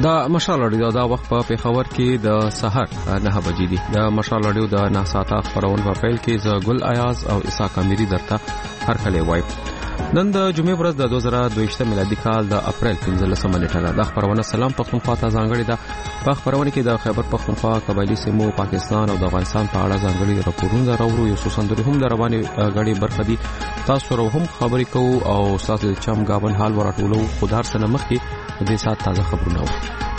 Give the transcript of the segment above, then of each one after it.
دا مشال اړیو دا وخت په پیښور کې د سحر 9 بجې دي. د مشال اړیو د 9 ساعته خبرونه په پیل کې ز ګل ایاز او اسحاق امیری درته هر کله وای. نن د جمعې ورځ د 2022 میلادي کال د اپریل 15 نیټه ده. خبرونه سلام پښتونخوا ته ځانګړي ده. په خبرونه کې د خیبر پښتونخوا قبایلی سیمو پاکستان او د افغانستان په اړه ځانګړي راپورونه راوړو. یو څو سندري هم د رواني غړي برخه دي. تاسو سره هم خبرې کوو او تاسو چم گاون حال ورټولو. خدار سره مخکې د دې سات تازه خبرونه و.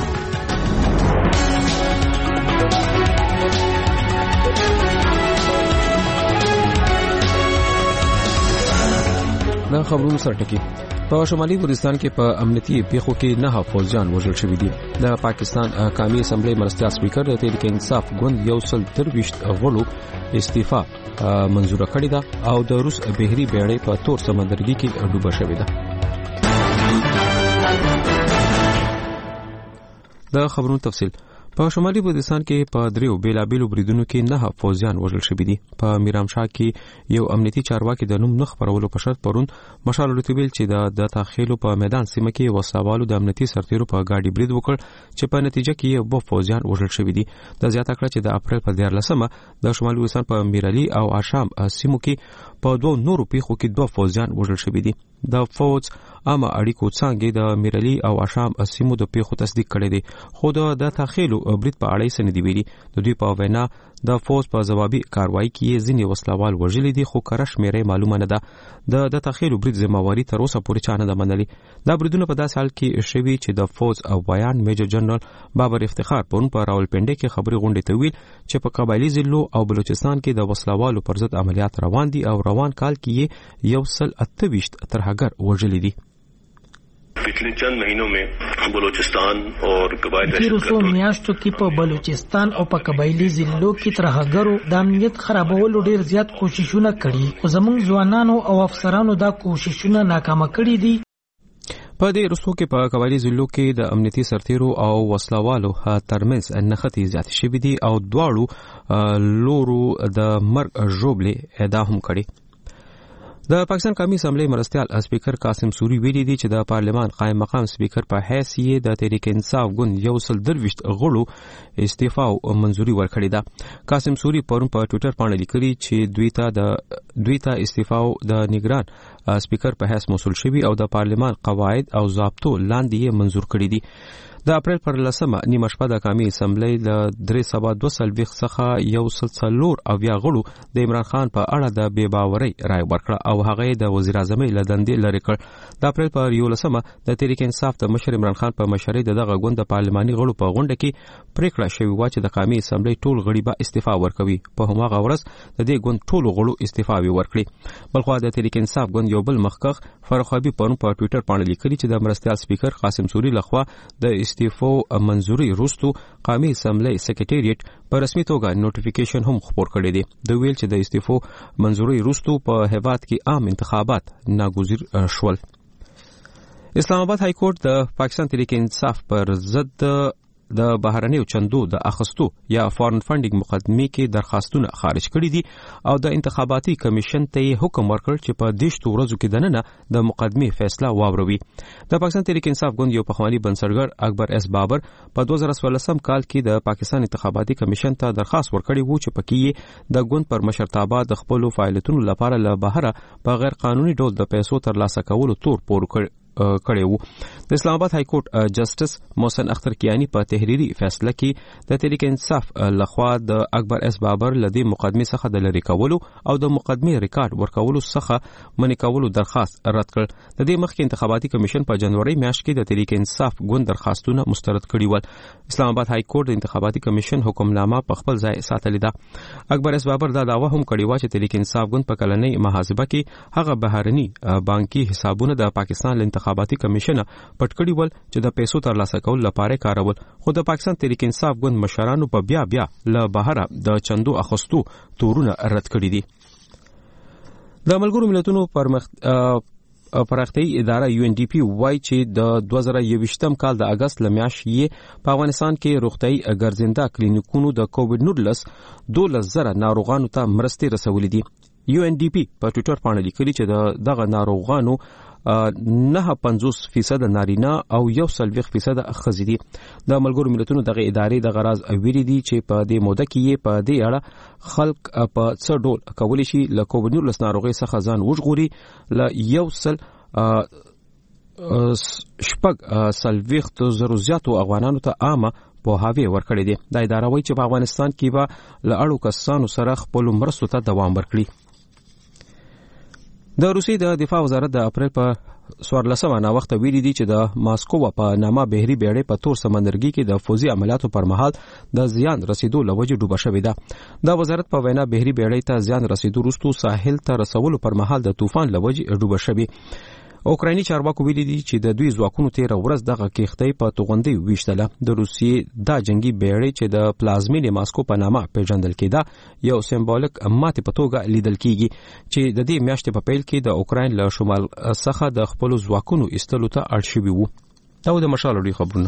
دا خبرونه سره ټکی په شمالي وزیرستان کې په امنیتي پیښو کې 9 فوجیان وژل شوي دي. د پاکستان قومي اسمبلی مرستیال سپیکر د تحریک انصاف ګوند یو سل درويشت غړو استعفا منزور کړی ده او د روس بهري بیړۍ په تور سمندرګي کې ډوبه شوې ده. د خبرونو تفصیل په شمالي وزیرستان کې په دریو بیلابیلو بریدونو کې 9 فوجیان وژل شوي دي. په میرامشاه کې یو امنیتي چارواکي د نوم نه خبرولو په شرط پرون مشال لوتویل چې د تاخیلو په میدان سیمه کې وسوالو د امنیتي سرتیرو په گاډي برید وکړ چې په نتیجه کې یو فوجیان وژل شوي دي. د زیاته کړه چې د اپریل په 14مه د شمالي وزیرستان په میرالي او آشام سیمو کې په دوه نورو پیښو کې 2 فوجیان وژل شوي دي. د فوج اما اړیکو څنګه د میرالي او آشام سیمو د پیښو تصدیق کړي دي خو د تاخیلو برید په اړه یې سندې ویلي. د دوی په وینا د فوج په جوابي کاروایی کې ځینې وسلوال وژلي دي خو کره شمیرې معلومه نه ده. د تاخیلو برید ذمہواری تر اوسه پورې چا نه ده منلې. دا بریدونه په داسې حال کې شوي چې د فوج او بیان میجر جنرال بابر افتخار پرون په راولپنډي کې خبري غونډې ته ویل چې په قبایلی ضلعو او بلوچستان کې د وسلوالو پر ضد عملیات روان دي او روان کال کې یو سل 28 ترهګر وژلي دي. पिछले चंद महीनों में बलूचिस्तान और कबायली تیرو میاشتو کې په بلوچستان او په قبایلی ضلعو کې ترهګرو د امنیت خرابولو ډیر زیات کوششونه کړي خو زموږ ځوانانو او افسرانو دا کوششونه ناکامه کړي دي. په دې رسو کې په قبایلی ضلعو کې د امنیتي سرتیرو او وسلوالو ترمنځ نښتې زیاتې شوې دي او دواړو لورو د مرګ ژوبلې ادعا هم کړي. د پاکستان قومي اسمبلی مرستیال سپیکر قاسم سوری ویلي دی چې د پارلمان قائم مقام سپیکر په حیث یې د تحریک انصاف ګوند یو سل درويشت غړو استعفا منزوري ورکړې ده. قاسم سوری پرون په ټوئیټر باندې لیکلي چې دوی ته استعفا د نگران سپیکر په حیث موصول شوی او د پارلمان قواعد او ضابطو لاندې یې منزور کړی دي. د اپریل پر 10مه نیمه شپه د قومي اسمبلی ل 322 څخه یو سل 4 او بیا غړو د عمران خان په اړه د بے باورۍ رائے ورکړه او هغه د وزیر اعظم له دندې لري کړ. د اپریل پر 11مه د تحریک انصاف د مشر عمران خان په مشرۍ دغه غوند د پارلماني غړو په غونډه کې پریکړه شوې و چې د قومي اسمبلی ټول غړي به استعفا ورکوي. په هماغه ورځ د دې غوند ټول غړو استعفا ورکړي. بلخو د تحریک انصاف غوند یو بل مخکخ فرخابي پرون په ټوئیټر باندې لیکلي چې د مرستیال سپیکر قاسم سوری لخوا د استعفا منزوري وروسته قومي اسمبلی سکریټریټ په رسمي توګه نوټیفیکیشن هم خپور کړی دی. د ویل چې د استعفا منزوري وروسته په هیواد کې عام انتخابات ناګزیر شول. اسلام آباد های کورټ د پاکستان تحریک انصاف پر ضد د بهرنیو چندو د اخستو یا فارن فندینګ مقدمې کې درخواستونه خارج کړي دي او د انتخاباتي کمیشن ته حکم ورکړ چې په 10 ورځو کې دننه د مقدمې فیصله واوروي. د پاکستان تحریک انصاف ګوند یو پخوانی بنسټګر اکبر اس بابر په 2014 کال کې د پاکستان انتخاباتي کمیشن ته درخواست ورکړی وو چې پکې د ګوند پر مشرتابه د خپل فعالیتونو لپاره له بهره په غیر قانوني ډول د پیسو ترلاسه کولو تور پور کړی وو. د اسلام آباد های کورټ جسټس محسن اختر کیانی په تحریری فیصله کې د تحریک انصاف لخوا د اکبر اس بابر لدی مقدمه څخه د لری کولو او د مقدمه ریکارډ ورکولو څخه منی کولو درخواست رد کړ. د دې مخکې انتخاباتي کمیشن په جنوري میاشت کې د تحریک انصاف ګوند درخواستونه مسترد کړي ول. اسلام آباد های کورټ د انتخاباتي کمیشن حکمنامه په خپل ځای ساتلې ده. اکبر اس بابر دا دعوه هم کړې و چې تحریک انصاف ګوند په کلنۍ محاسبه کې هغه بهرني بانکي حسابونه د پاکستان انتخاباتي کمیشن پټ کړي ول چې د پیسو ترلاسه کول لپاره کارول. خو د پاکستان تحریک انصاف ګوند مشرانو په بیا له بهره د چندو اخستو تورونه رد کړي دي. د ملګرو ملتونو پراختیايي اداره UNDP وایي چې د 2021 کال د اگست لمیاشتې په افغانستان کې روغتيایي ګرځنده کلینیکونو د کووډ 19 12,000 ناروغانو ته مرستې رسولې دي. UNDP په ټوئیټر باندې لیکلي چې دغه ناروغانو 9.50% نارینه او 1.40% ښځې دي. د ملګرو ملتونو دغه ادارې د غراض ویلي دي چې په دې موده کې په دې اړه خلک په څه ډول کولی شي له کووډ-19 ناروغۍ څخه ځان وژغوري. له 1.40 زیاتو افغانانو ته عامه پوهاوی ورکړی دی. دا اداره وایي چې په افغانستان کې به له اړو کسانو سره خپل مرستو ته دوام ورکړي. د روسیې د دفاع وزارت د اپریل په 14 وخت ویلي دي چې د ماسکو په نامه بحري بیړۍ په تور سمندرګي کې د فوزي عملیاتو پر مهال د زیان رسیدو لوجه ډوبه شوې ده. د وزارت په وینا بحري بیړۍ ته زیان رسیدو وروسته ساحل ته رسولو پر مهال د طوفان لوجه ډوبه شوې. اوکرایني چارواکو ویلي دي چې د دوی ځواکونو تیر ورځ دغه کښتۍ په توغندۍ ویشتله. د روسیې دا جنگي بیړۍ چې د پلازمینې ماسکو په نامه پیژندل کېده یو سمبولیک ماتې په توګه لیدل کیږي چې د دې میاشتې په پیل کې د اوکراین له شمال څخه د خپل ځواکونو ایستلو ته اړ شوي وو. دا د مشال لري خبرونه.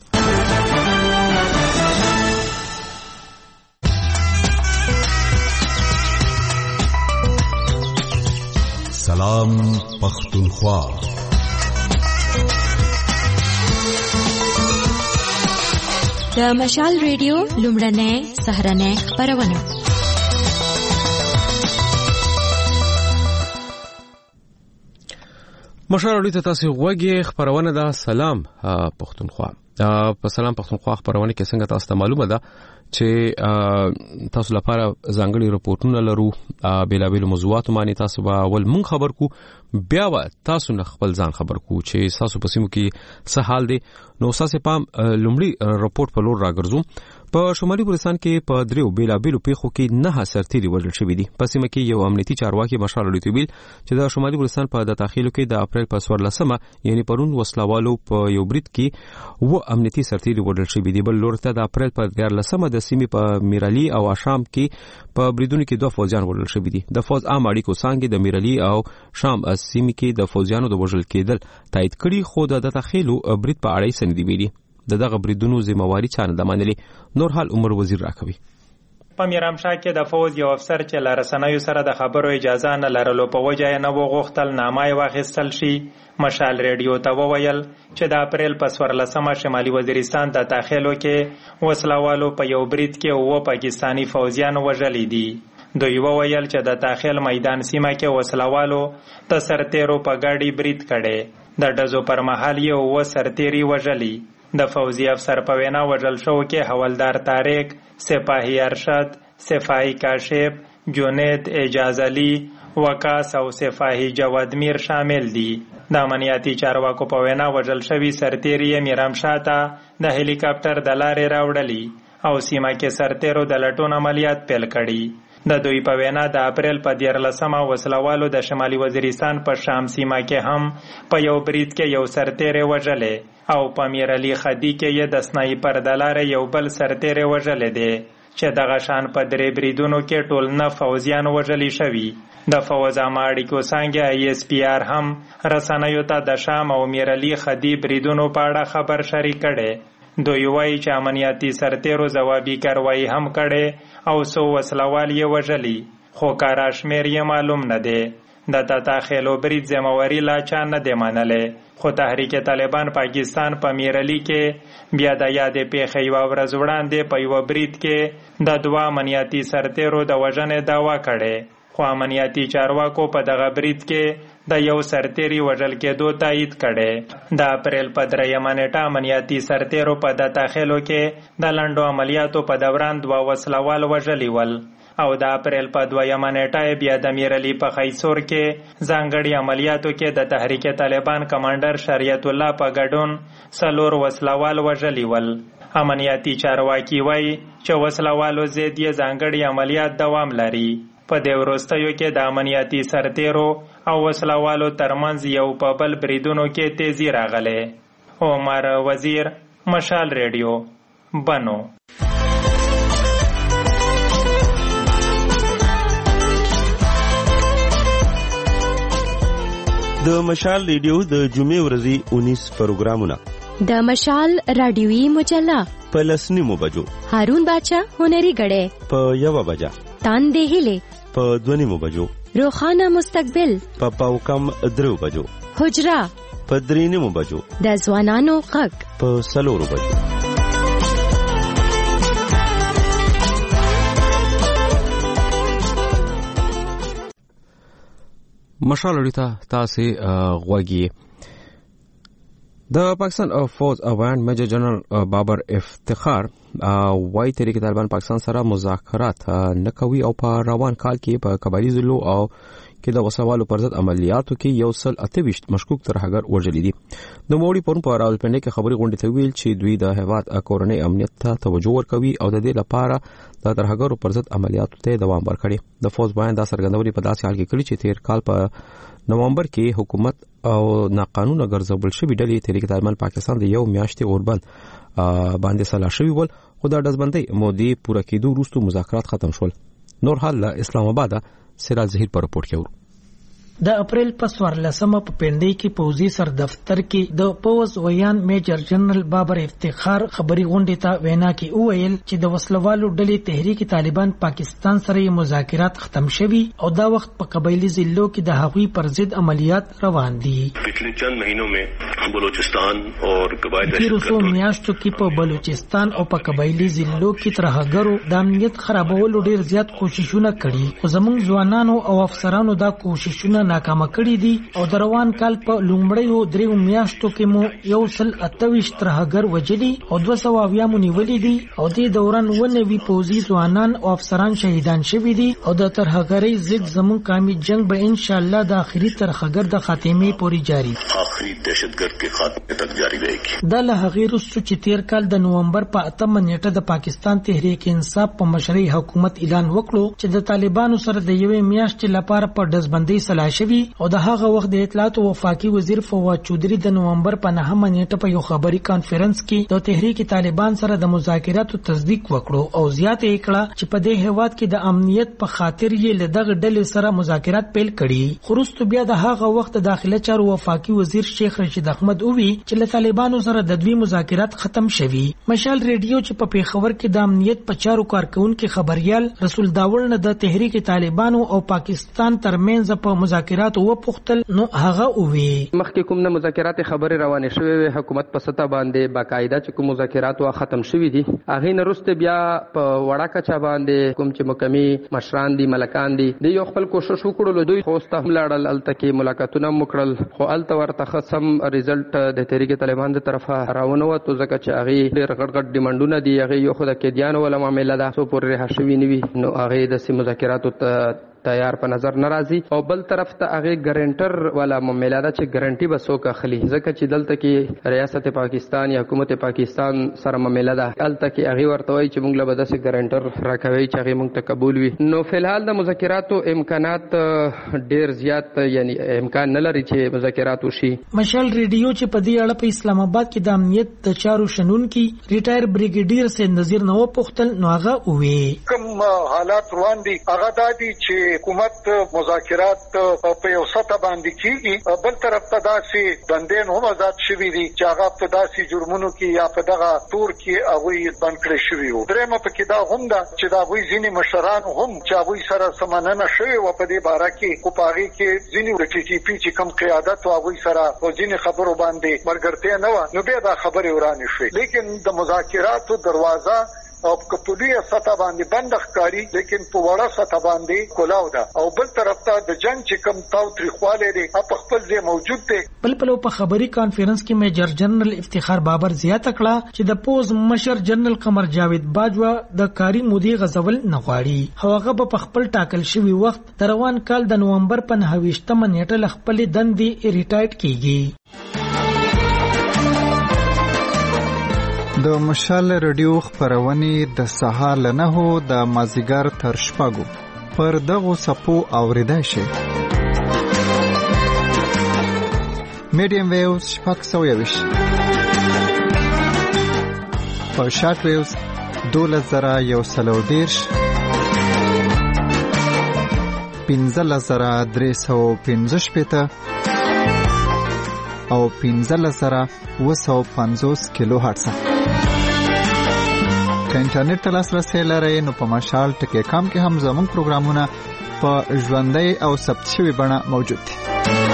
سلام پختونخوا. د مشال ریډیو لومړنۍ سهارنۍ خپرونه. مشال ریډیو ته تاسو غوږی خبرونه ده. سلام پختونخوا. په سلام پختونخوا خبرونه کې څنګه تاسو ته معلومه ده چې تاسو لپاره ځانګړي رپورټونه لرو بیلابیل موضوعاتو باندې. تاسو به ول مونږ خبر کو بیا تاسو نه خپل ځان خبر کو چې تاسو په سیمو کې څه حال دی. نو تاسو پام لومړی رپورټ په لور راګرځو. په شمالي ګلستان کې په دریو بیلابیلو پیښو کې 9 سرتیري وژل شوي دي. په سیمه کې یو امنیتي چارواکي مشال لوتویل چې د شمالي ګلستان په د داخلو کې د اپریل په 14 یعنی پرون وسلوالو په یو برید کې و امنیتي سرتیري وژل شوي دي. بل لور ته د اپریل په 14 د سیمې په میرالي او شام کې په بریدونو کې 2 فوجیان وژل شوي دي. د فوج عام اړیکو څنګه د میرالي او شام سیمې کې د فوجیانو د وژل کېدل تایید کړي، خو د داخلو برید په اړه یې سندې ویلي. دغه بریدونو ذمہواری چانه د منلي. نور حال عمر وزیر راکوي. په میرامشاه کې د فوج یو افسر چې لارسنیو سره د خبرو اجازه نه لرلو په وجه نه وغوښتل نامه واخیستل شي. مشال ریډیو ته وویل چې د اپریل په 14 شمالي وزیرستان د داخلو کې وسلوالو په یو برید کې 9 پاکستانی فوجیان وژلي دي. دوی وویل چې د داخل میدان سیمه کې وسلوالو د سرتیرو په ګاډي برید کړي. د ډزو پر مهال یې 9 سرتیري وژلي. د فوزي افسر په وینا وژل شو کې حوالدار طارق، سپاهی ارشد، سپاهی کاشف، جنید اعجاز علي، وقاص او سپاهی جواد میر شامل دي. د امنیتي چارواکو په وینا وژل شوي سرتیري میرامشاه ته د هلیکاپټر د لارې راوړلي او سیمه کې سرتیرو د لټون عملیات پیل کړي. د دوی په وینا د اپریل په 14 وسلوالو د شمالي وزیرستان په شام سیمه کې هم په یو برید کې یو سرتیری وژلی او په میرعلي خدي کې یې د سنایپر د لارې یو بل سرتیری وژلی دی چې دغه شان په 3 بریدونو کې ټول 9 فوجیان وژلی شوي. د فوج عامه اړیکو څانګه ISPR هم رسنیو ته د شام او میرعلي خدي بریدونو په اړه خبر شریک کړي. دوی وایي چې امنیتي سرتیرو ځوابي کاروایی هم کړي او څو وسلوال یې وژلي، خو کارا شمیر یې معلوم نه دی. د داخلو برید ذمہواری لا چا نه دی منلی، خو تحریک طالبان پاکستان په میرعلي کې بیا د یادې پیښې یوه ورځ وړاندې په یوه برید کې د 2 امنیتي سرتیرو د وژنې دعوا کړې، خو امنیتي چارواکو په دغه برید کې د یو سرتیری وژل کېدو تایید کړي. د اپریل په 3 نیټه امنیتي سرتیرو په داخلو کې د لنډو عملیاتو په دوران 2 وسلوال وژلي ول او د اپریل په 2 نیټه بیا د میرعلي په خیسور کې ځانګړي عملیاتو کې د تحریک طالبان کمانډر شریعت الله په ګډون 4 وسلوال وژلي ول. امنیتي چارواکي وایي چې وسلوالو ضد یې ځانګړي عملیات دوام لري. په دې وروستیو کې د امنیتي سرتیرو او وسلوالو ترمنځ یو په بل بریدونو کې تیزی راغله. عمر وزیر، مشال ریډیو، بنو. د مشال ریډیو د جمعې ورځې 19 پروګرامونه. د مشال رادیوي مجله په 10:09 بجو. هارون باچا هنري غړې په 1 بجه. تاندې هلي په 2:30 بجو، روخانه مستقبل په پاو کم 3 بجو، حجره په 3:30 بجو، د ځوانانو غږ په 4 بجو. مشال اړیتا تاسو غوږی د پاکستان فوج اوان میجر جنرال بابر افتخار وايي تحریک طالبان پاکستان سره مذاکرات نه کوي او په روان کال کې په قبایلی ضلعو او کې د وسوالو پر ضد عملیاتو کې 128 مشکوک ترهګر وژل دي. د موړي پرون په راولپنډي کې خبري غونډه ته ویل چې دوی د هیواد کورنۍ امنیت ته توجه ورکوي او د دې لپاره د ترهګرو پر ضد عملیاتو ته دوام ورکړي. د فوج بیان دا څرګندولې په داسې حال کې کړي چې تیر کال په نومبر کې حکومت او ناقانونه ګرځول شوی ډلې تحریک طالبان پاکستان د یو میاشتې اوربند باندې سلا شوی ول، خو د دزبندۍ مودې پوره کېدو وروسته مذاکرات ختم شول. نور حال اسلام آباد سراج ظهیر پر رپورټ کې ورو. د اپریل په 14مه په پندای کې پوزي سر دفتر کې د پوز ویان میجر جنرال بابر افتخار خبري غونډه ته وینا کې وویل چې د وسلوالو ډلې تحریک طالبان پاکستان سره مذاکرات ختم شوي او دا وخت په قبایلی ضلعو کې د هغوی پر ضد عملیات روان دي. पिछले चंद महीनों में बलूचिस्तान और कबायली تیرو میاشتو کې په بلوچستان او په قبایلی ضلعو کې ترهګرو د امنیت خرابولو ډیر زیات کوششونه کړي، خو زموږ ځوانانو او افسرانو دا کوششونه ناکامه کړي دي او د روان کال په لومړیو 3 میاشتو کې مو 128 ترهګر وجلي او 200 مو نیولي دي او د دوران ونوي پوزي ځوانان او افسران شهیدان شوي دي او د ترهګرۍ ضد زموږ قومي جنگ به ان شاء الله د اخري ترهګر د خاتمه پورې جاری आखिरी दहशतगर्द के खात्मे तक जारी रहेगी. د لهغیر چې تیر کال د نومبر په 8 نیټه د پاکستان تحریک انصاف په مشرۍ حکومت اعلان وکړو چې د طالبانو سره د یوې میاشتې لپاره په دزبندۍ سلا شوی او د هغه وخت د اطلاعات او وفاقي وزیر فواد چودري د نومبر په 9 نیټه په یو خبري کانفرنس کې د تحریک طالبان سره د مذاکراتو تصدیق وکړو او زیاته کړه چې په دې هیواد کې د امنیت په خاطر یې له دغه ډلې سره مذاکرات پیل کړي. خو بیا د هغه وخت د داخله چارو وفاقي وزیر شیخ رشید احمد اووی چې له طالبانو سره د دوی مذاکرات ختم شوي. مشال ریډیو چې په پیښور کې د امنیت په چارو کارکونکو خبريال رسول داول نه د تحریک طالبانو او پاکستان ترمنځ په مذاکرات وپوښتل نو هغه اووی مخکې کوم نه مذاکرات خبري روانې شوې حکومت په سطح باندې باقاعده چې کوم مذاکرات وا ختم شوي دي هغه نه رسته بیا په وړه کچا باندې کوم چې مکمي مشران دي ملکان دي د یو خپل کوشش وکړل دوی خوسته ملاړل التکي ملاقاتونه مکړل خو الته ورته خصم ریزلټ د تحریک طالبان د طرفه راونه وته ځکه چې هغه ډېر غټ ډیمانډونه دي هغه یو خو د کېدیانو ولا معاملې ده سو پر رها شوی نیوي نو هغه د سیمه مذاکراتو تیار په نظر ناراضي او بل طرف ته هغه ګارانټر والا معاملې ده چې ګارانټي بسو کا خلی ځکه چې دلته کې ریاست پاکستان یا حکومت پاکستان سره معاملې ده الته کې هغه ورته وایي چې موږ له بده سي ګارانټر راکوي چې هغه موږ ته قبول وي. نو فلحال د مذاکراتو امکانات ډېر زیات یعنی امکان نه لري چې مذاکرات وشي. مشال ریډیو چې په دې اړه په اسلام آباد کې د امنیت د چارو شنونکي ریټایر بریګیډیر سید نذیر نو پختل نو هغه وی کوم حالات روان دي هغه دادي چې حکومت مذاکرات په یو سطح باندې کیږي بل طرف ته داسې دندین هم آزاد شوي دي چې هغه په داسې جرمونو کې یا په دغه تور کې هغوی بند کړی شوي وو. درېیمه پکې دا هم ده چې د هغوی ځینې مشران هم چې هغوی سره سمننه شوې وه په دې باره کې خو په هغې کې ځینې د ټي ټي پي چې کوم قیادت و هغوی سره په ځینې خبرو باندې ملګرتیا نه وه نو بیا دا خبرې ورانې شوې. لیکن د مذاکراتو دروازه او کپولیه سطح باندې بند ښکاری لیکن په وړه سطح باندې کولاو ده او بل طرف ته د جنگ چې کوم تاو تریخواله دی په خپل ځای موجود دی. بل په خبري کانفرنس کې میجر جنرال افتخار بابر زیاته کړه چې د پوز مشر جنرال قمر جاوید باجوا د کاری مودي غزول نه غواړي هغه په خپل ټاکل شوی وخت د روان کال د نومبر په 29 نیټه ل خپل دندې ریټایرډ کیږي. د مشال رادیو خبرونه د سهار له 9 د مازیګر تر شپږو پر دغه سپو اوریدای شي. میډیم ویوز شپږ سویوش په شارټ ویوز 2130 15315 او 15250 کیلو هرتز. که انټرنیټ ته لاسرسی لرئ نو په مشال ټکی کام کې هم زموږ پروګرامونه په ژوندۍ او ثبت شوي بڼه موجود دي.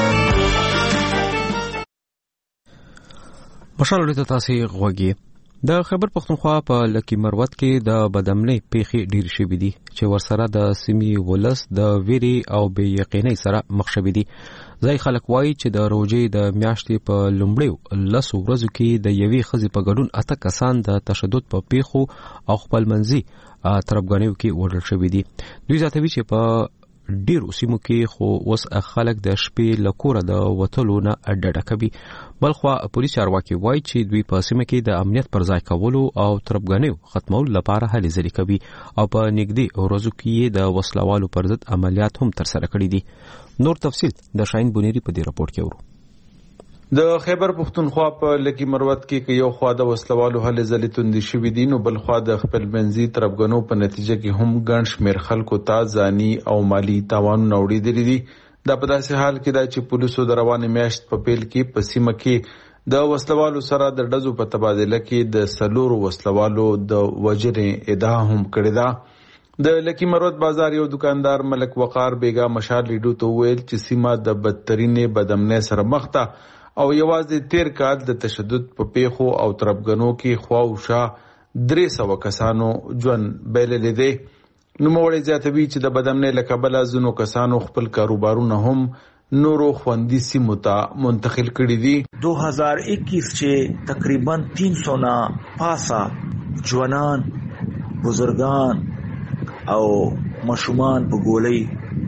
مشال ورته تاسو غوږی د خیبر پختونخوا په لکی مروت کې د بدامنۍ پیښې ډیر شوې دي چې ورسره د سیمې ولس د ویری او بې یقینۍ سره مخ شوي دي. ځای خلک وایي چې د روژې د میاشتې په لومړیو 10 ورځو کې د یوې ښځې په ګډون 8 کسان د تشدد په پیښو او خپلمنځي تربګنیو کې وژل شوي دي. دوی زیاتوي چې په ډیر سیمو کې خو اوس خلک د شپې له کوره د وتلو نه ډډه کوي. بلخوا پولیس چارواکي وایي چې دوی په سیمه کې د امنیت پر ځای کولو او تربګنیو ختمولو لپاره هلې ځلې کوي او په نږدې ورځو کې د وسلوالو پر ضد عملیات هم ترسره کړي دي. نور تفصیل د شاهین بونیری په دې راپورټ کې ورو. د خیبر پختونخوا په لکی مروت کې یو خوا د وسلوالو هلې ځلې توندې شوې دي نو بل خوا د خپلمنځي تربګنو په نتیجه کې هم ګڼ شمېر خلکو ته ځاني او مالی تاوانونه اوړېدلي دي. دا په داسې حال کې ده چې پولیسو د روانې میاشت په پیل کې په سیمه کې د وسلوالو سره د ډزو په تبادله کې د 4 وسلوالو د وژنې ادعا هم کړې ده. د لکی مروت بازار یو دکاندار ملک وقار بیگا مشال لیډو ته ویل چې سیمه د بدترینې بدامنۍ سره مخ ده او یوازې 13 کال د تشدد په پیښو او تربګنو کې خواوشا 300 کسانو ژوند بایللی دی. نوموړی زیاتوي چې د بدامنۍ له کبله ځینو کسانو خپل کاروبارونه هم نورو خوندي سیمو ته منتقل کړي دي. 2021 چې تقریبا 300 نه پاسه ځوانان بزرگان او مشومان په ګولۍ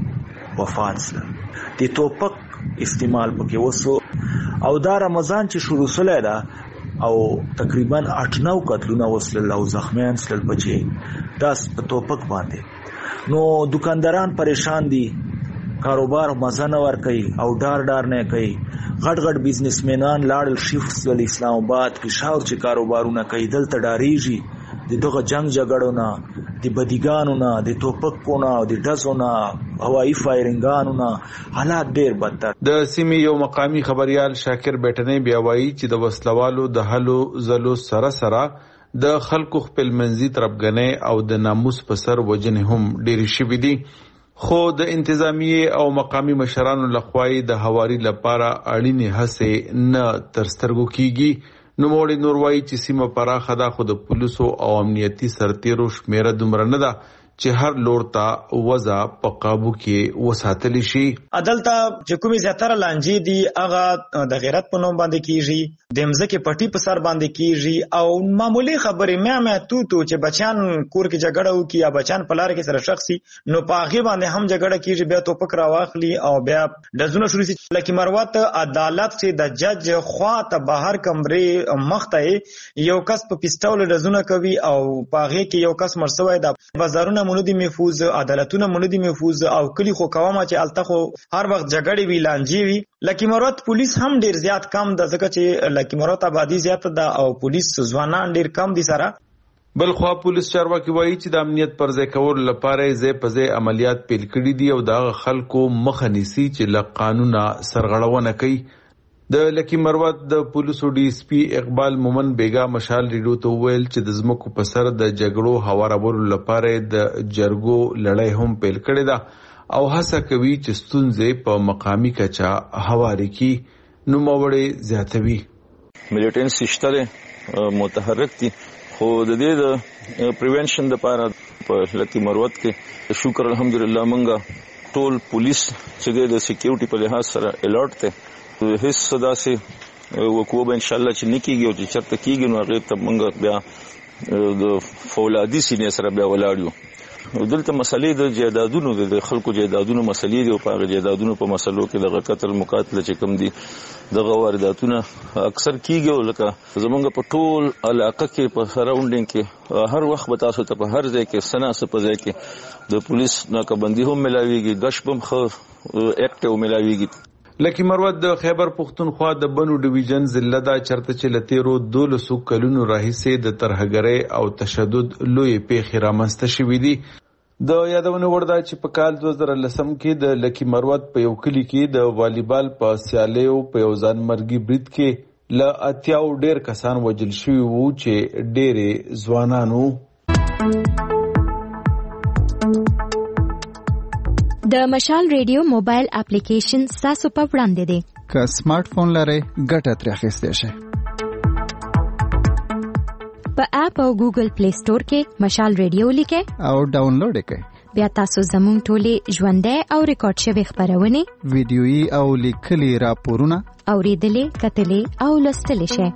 وفات شول. د توپک استعمال پکې وسو او دا رمضان چې شروع شوه دا او تقریبا 8-9 قتلونه وسل او زخمیان سل بچي داس په توپک باندې. نو دکانداران پریشان دي، کاروبار مزه نه ور کوي او ډار نه کوي. غټ بزنسمنان لاړل شیخ اسلام آباد کې شاو چې کاروبارونه کوي، دلته ډاریږي د دغه جنگ جګړو نه، د بدیګانو نه، د توپکو نه او د ډزو نه، هوایي فایرنګانو نه حالات ډیر بدتر. د سیمې یو مقامی خبريال شاکر بیٹنې بیا وایي چې د وسلوالو د هلو زلو سره د خلکو خپلمنځي تربګنۍ او د ناموس په سر وجنې هم ډېرې شوې دي. خو د انتظامیه او مقامی مشرانو لخوا د هواري لپاره اړینې هڅې نه ترسترګو کیږي. نوموړی نور وایي چې سیمه پراخه ده خو د پولیسو او امنیتي سرتیرو شمیره دومره نه ده چې هر لور ته وضع په قابو کې وساتلی شي. عدالت چې کومې زیاتره لانجې دي هغه د غیرت په نوم باندې کیږي، د مزکه پټي په سر باندې کیږي او معمولی خبرې مې تو چې بچان کور کې جګړه وکي یا بچان په لار کې سره شخصي نو په هغه باندې هم جګړه کیږي، بیا توپک راواخلي او بیا دزونه شروع شي. لکه مروت عدالت چې د جج خوا ته بهر کمرې مخته یو کس په پیستول دزونه کوي او په هغه کې یو کس مرسوي د بازارونه مونږ محفوظ، عدالتونه مونږ محفوظ او کلی خو کومه چې التخو هر وخت جګړې وی لانجې وی. لکه مروت پولیس هم ډیر زیات کم د ځکه چې لکه مروت آبادی زیات ده او پولیس ځوانان ډیر کم دي سره. بل خو پولیس چارواکي وایي چې د امنیت پر ځای کول لپاره ځای په ځای عملیات پیل کړي دي او د خلکو مخه نیسي چې له قانونه سرغړونه کوي. د لکی مروت د پولیسو ډي اس پی اقبال مومن بیگا مشال ریډیو ته ویل چې د زمکو په سر د جګړو هوارولو لپاره د جرګو لړۍ هم پیل کړې ده او هڅه کوي چې ستونزې په مقامی کچا هواري کی. نوموړی زیاتوي ملیټنسي شته متحرک دي خو د دې د پریونشن لپاره په لکی مروت کې شکر الحمدلله مونږه ټول پولیس چې د سکیورټي په لحاظ سره الرټ ته هیڅ صدا سي وکوه به ان شاء الله چې نکیږي او چې چرته کیږي نو هغه ته موږ بیا د فولادي سینې سره بیا ولاړو. دلته مسلې د جیدادونو د خلکو جیدادونو مسلې دي او په جیدادونو په مسلو کې د قتل مقاتله چې کم دي د وارداتونه اکثر کیږي او لکه زمونږ په ټول علاقه کې په سراوندینګ کې هر وخت به تاسو ته په هر ځای کې سناسه په ځای کې د پولیس ناکبندي هم ملاويږي، غشپ هم اکټیو ملاويږي. لکی مروت د خیبر پختونخوا د بنو ډیویژن ضلع دا چرته چې لتیرو 12 کلونو راهیسې د ترهګرۍ او تشدد لوی پیښې رامنځته شوې دي. د یادونه وړ ده چې په کال 2010 کې د لکی مروت په یو کلی کې د والیبال په سیالیو په یو ځانمرګي برید کې ل اتیاو ډیر کسان وژل شوي وو چې ډېرې ځوانانو. د مشال ریډیو موبایل اپلیکیشن تاسو په وړاندې دی. که سمارټ فون لرئ ګټه ترې اخیستی شئ. په اپ او ګوګل پلی سٹور کې مشال ریډیو لیکئ او ډاونلوډ یې کړئ. بیا تاسو زموږ ټولې ژوندۍ او ریکارډ شوي خپرونې، ویډیويي او لیکلي راپورونه اورېدلې، کتلې او لوستلی شئ.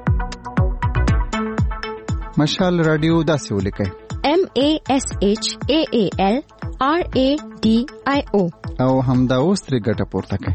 مشال رادیو داسې ولیکئ: MASHAALRADIO او همدا اوس ترې ګټه پورته کړئ.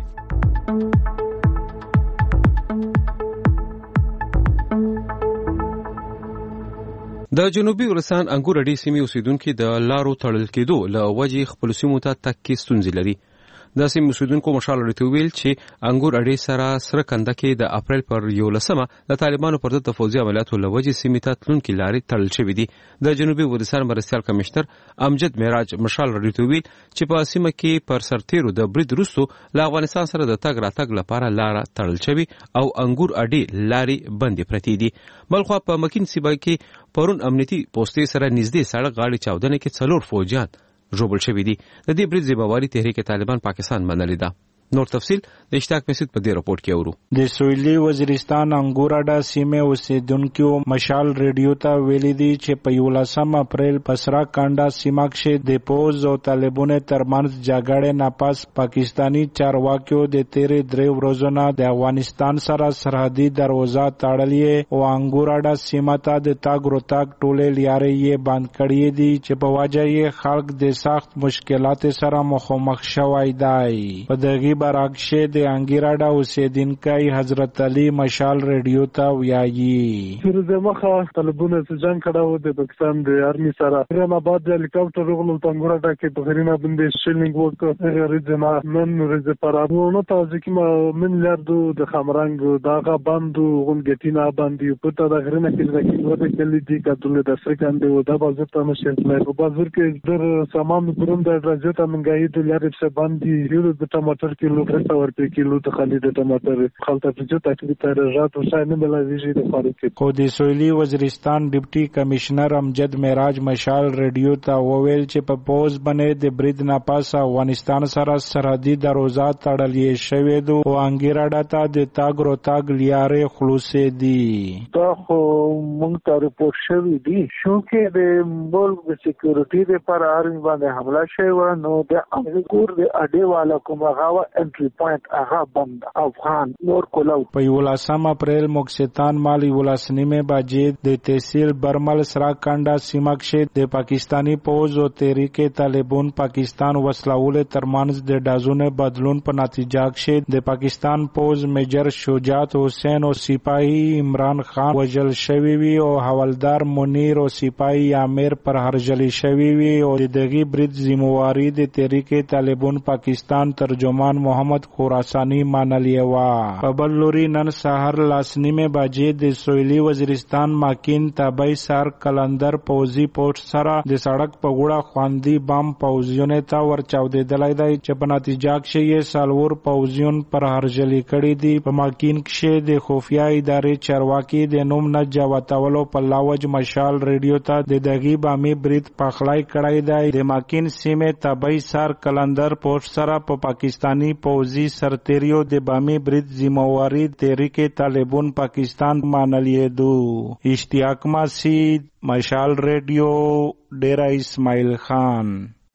د جنوبي ورستان انګور اډې سیمې اوسیدونکو د لارو تړل کېدو له وجې خپل سیمو ته تګ کې ستونزې لري. د سیمې اوسیدونکو مشال اړیته ویل چې انګور اډې سره سره کنده کې د اپریل پر 11 د طالبانو پر ضد فوجي عملیاتو له وجې سیمې ته تلونکي لارې تړل شوې دي. د جنوبي ورستان مرستیال کمشنر امجد معراج مشال اړیته ویل چې په سیمه کې پر سرتیرو د برید وروسته له افغانستان سره د تګ راتګ لپاره لار تړل شوې او انګور اډې لارې بندې پرتې دي. بلخوا په مکین سیمه کې پرون امنیتي پوسټې سره نږدې سړک غاړې چاودنه کې 4 فوجیان ژوبل شوي دي. د دې برید ذمہواری تحریک طالبان پاکستان منلې ده. نور تفصیل د اشتاق مسعود په دې راپورټ کې اورو. د سویلي وزیرستان انګوراډا سیمه اوسیدونکو مشال ریډیو ته ویلي دي چې په 11 اپریل پسرا کانډا سیمه کې د پوز او طالبانو ترمنځ جګړه ناپاس پاکستانی چارواکیو د تیرې 3 ورځې نه د افغانستان سره سرحدي دروازه تړلې او انګوراډا سیمه ته د تاګ روتاګ ټولې لارې یې بند کړې دي چې په وجه یې خلک د سخت مشکلات سره مخامخ شوي دي. په دغه برعکس د انګیراډا اوسیدونکو حضرت علي مشال ریډیو ته ویایي چې د مخه طالبانو څخه جنگ کړو د پاکستان د آرمي سره رن آباد د هلیکاپټر غلو انګیراډا کې په غرینا باندې شیلینګ وکړ هغه جنا نن ورځ پرابونه تاسو کې من لردو د خمرنګ داغه باندې غونګتینا باندې په تا د غرینا کې د کیږي د دي کتل د افریقان دی د بازار ته نشي په بازار کې در سامان پرم د راځي ته منګای د لارې څخه باندې یو د ټماټر کیلو 300 روپے کیلو ته خالي د ټماټر خلطه په تقریبا تر رات وساینه ملایوي د فارق خو د سویلي وزیرستان ډیپټي کمشنر امجد معراج مشال ریډیو ته وویل چې په پوز باندې د برید ناپاس افغانستان سره سرحدي دروازه تړلې شوې ده او انګیراډا ته د تاګ روتاګ لارې خلاصې دي. دا خو موږ ته رپورټ شوی دی چې د ملک د سکیورټي لپاره آرمي باندې حمله شوی نو د انګور د اډې والا کومه غاوه انټری پوینټ هغه بند افغان نور کولو. په 11 اپریل مکستان مالی 19 بجې د تحصیل برمل سرا کانډا سیمه کې د پاکستانی پوز او تحریک طالبان پاکستان وسلواله ترمنځ د ډازونو بدلون په نتیجه کې د پاکستان پوز میجر شجاعت حسین او سپاهی عمران خان وجل شوی وی او حوالدار منیر او سپاهی عامر پر هرجلی شوی وی او دغه برید ذمہواری د تحریک طالبان پاکستان ترجمان محمد خراسانی مانلی وا. په بل لوري نن سحر لاسنیمه بجې د سویلي وزیرستان ماکین تابعی سار کلندر پوزي پورت سره د سړک په غوړه خواندي بم پوزیونه تا ورچاودېدلای دی چې په نتیجه کې یې سالور پوزیون پر هرجلی کړی دی. په ماکین کې د خفیا ادارې چارواکي د نوم نه جواتولو په لاوج مشال ریډیو ته د دغه بامي برید پخلای کړی دی. د ماکین سیمه تابعی سار کلندر پورت سره په پاکستانی پوزي سرتیریو د بامي برید ذمہواری تحریک طالبان پاکستان مانلی دو. اشتیاق مسعود مشال ریډیو ډیرا اسماعیل خان.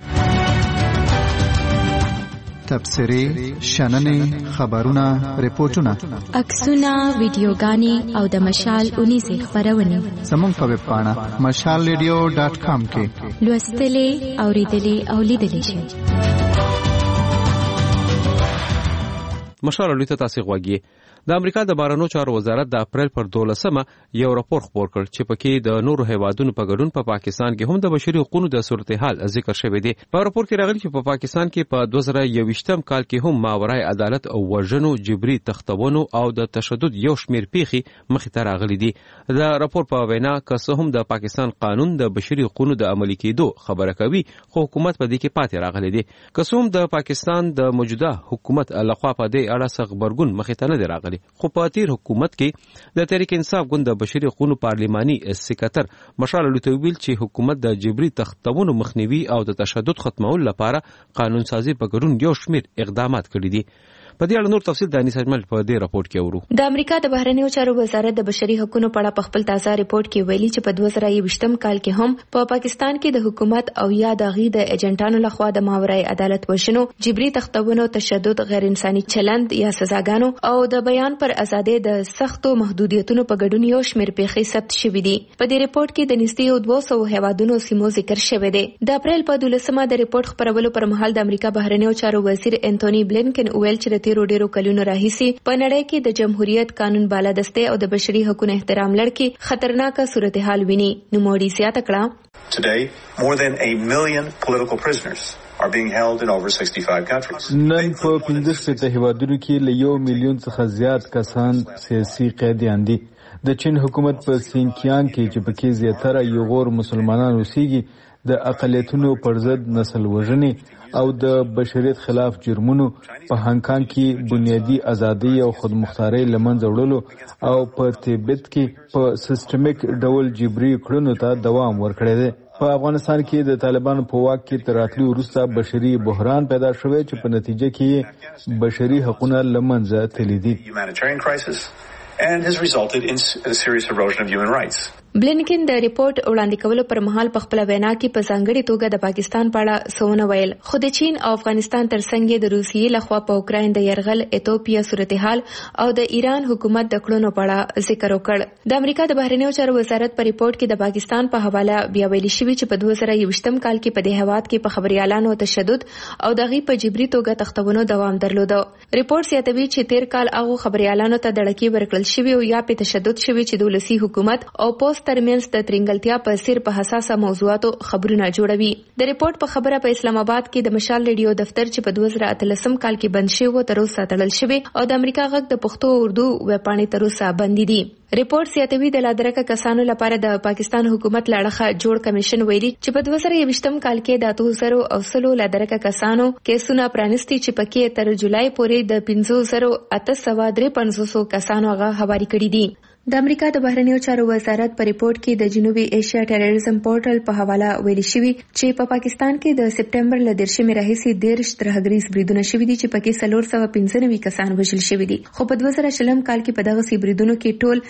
تبصرې شننې خبرونه ریپورتونه عکسونه ویډیوګانې او د مشال 19 خبرونه زموږ په ویب پاڼه mashalradio.com کې لوستلې اوریدلې او لیدلې شئ. مشال اړیته تاسو غواګي. د امریکا د بهرنیو چارو وزارت د اپریل پر 12 یو راپور خپور کړ چې پکې د نورو هیوادونو په ګډون په پاکستان کې هم د بشري حقوقو د صورتحال ذکر شوی دی. په راپور کې راغلی چې په پاکستان کې په 2021 کال کې هم ماورای عدالت او وژنو، جبري تختونو او د تشدد یو شمیر پیښې مخې ته راغلي دي. د راپور په وینا که څه هم د پاکستان قانون د بشري حقوقو د عملي کېدو خبره کوي، خو حکومت په دې کې پاتې راغلی دی. که څه هم د پاکستان د موجوده حکومت لخوا په دې اړه څه خبرګون مخې ته نه دی راغلی. راغلي. خو په تیر حکومت کې د تحریک انصاف ګوند د بشري حقوقو پارلماني سکرټر مشال لوتویل چې حکومت د جبري تختونو مخنیوي او د تشدد ختمولو لپاره قانون سازي په ګډون یو شمېر اقدامات کړي دي. په دې اړه نور تفصیل د انیس اجمل په دې راپورټ کې اورو. د امریکا د بهرنیو چارو وزارت د بشري حقوقو په اړه په خپل تازه ریپورت کې ویلي چې په 2020م کال کې هم په پاکستان کې د حکومت او یا د غي د ایجنټانو لخوا د ماورای عدالت وژنو، جبري تختونو، تشدد، غیر انساني چلند یا سزاګانو او د بیان پر ازادۍ د سختو محدودیتونو په ګډون یو شمېر پیښې ثبت شوې دي. په دې ریپورت کې د نږدې 200 هیوادونو سیمو ذکر شوی دی. د اپریل په 12مه د ریپورت خبرولو پر مهال د امریکا بهرنیو چارو وزیر انټونی بلینکن ویل چې د تیرو ډیرو کلونو راهیسي په نړۍ کې د جمهوریت قانون بالادستۍ او د بشري حقوقو احترام لړ خطرناکه صورتحال ویني. نو موړي زیاته کړه Today, more than 1 million political prisoners are being held in over 65 countries. نن په 15 هیوادونو کې له 1 میلیون څخه زیات کسان سیاسي قیدیان دي. د چین حکومت په سینکیانګ کې چې پکې زیاتره یوغور مسلمانان اوسېږي د اقلیتونو پر ضد نسل وژنې او د بشریت خلاف جرمونو، په هانګ کې بنیادی ازادي او خودمختاري لمنځه وړلو او په تبت کې په سیستمیک ډول جبري کړنو ته دوام ورکړی دی. په افغانستان کې د طالبانو په واک کې تر راتلو وروسته بشري بحران پیدا شوی چې په نتیجه کې بشري حقوقونه لمنځه تللي دي. And has resulted in a serious erosion of human rights. بلینکن د ریپورت وړاندې کولو پر مهال په خپل وینا کې په ځانګړي توګه د پاکستان په اړه څه ویل، خو د چین او افغانستان ترڅنګ د روسیې لخوا په اوکراین د یرغل، ایتوپیا صورتحال او د ایران حکومت د کړنو په اړه ذکر وکړ. د امریکا د بهرنیو چارو وزارت په ریپورت کې د پاکستان په حواله بیا ویلي شوی چې په 2020م کال کې په دې هیواد کې په خبريالانو تشدد او دغه په جبري توګه تختونو دوام درلود. ریپورت زیاتوي چې تیر کال هغه خبريالانو ته دړکی ورکړل شوی او یا په تشدد شوی چې د ولسی حکومت او پوسټ ترمنځ د ترنګلتیا په سیر په حساسه موضوعاتو خبرونه جوړوي. د ریپورت په خبره په اسلام آباد کې د مشال ریډیو دفتر چې په 2013 کال کې بند شوی و تر اوسه تړل شوی او د امریکا غږ د پښتو او اردو ویبپاڼې تر اوسه بندي دي. ریپورت زیاتوي د لادرکه کسانو لپاره د پاکستان حکومت لړخه جوړ کمیشن ویلي چې په 2020م کال کې د 2000 لادرکه کسانو کیسونه پرانستی چې پکې تر جولای پورې د 5853 کسانو هغه حواله کړي دي. د امریکا د بهرنیو چارو وزارت په ریپورت کې د جنوبي ایشیا ټیرریزم پورټل په حواله ویلي شوی چې په پاکستان کې د سپټمبر ل 10 راهیسې 13 ترهګریز بریدونه شوي دي چې پکې 495 کسان وژل شوي دي، خو په 2020 کال کې په دغه بریدونو کې ټول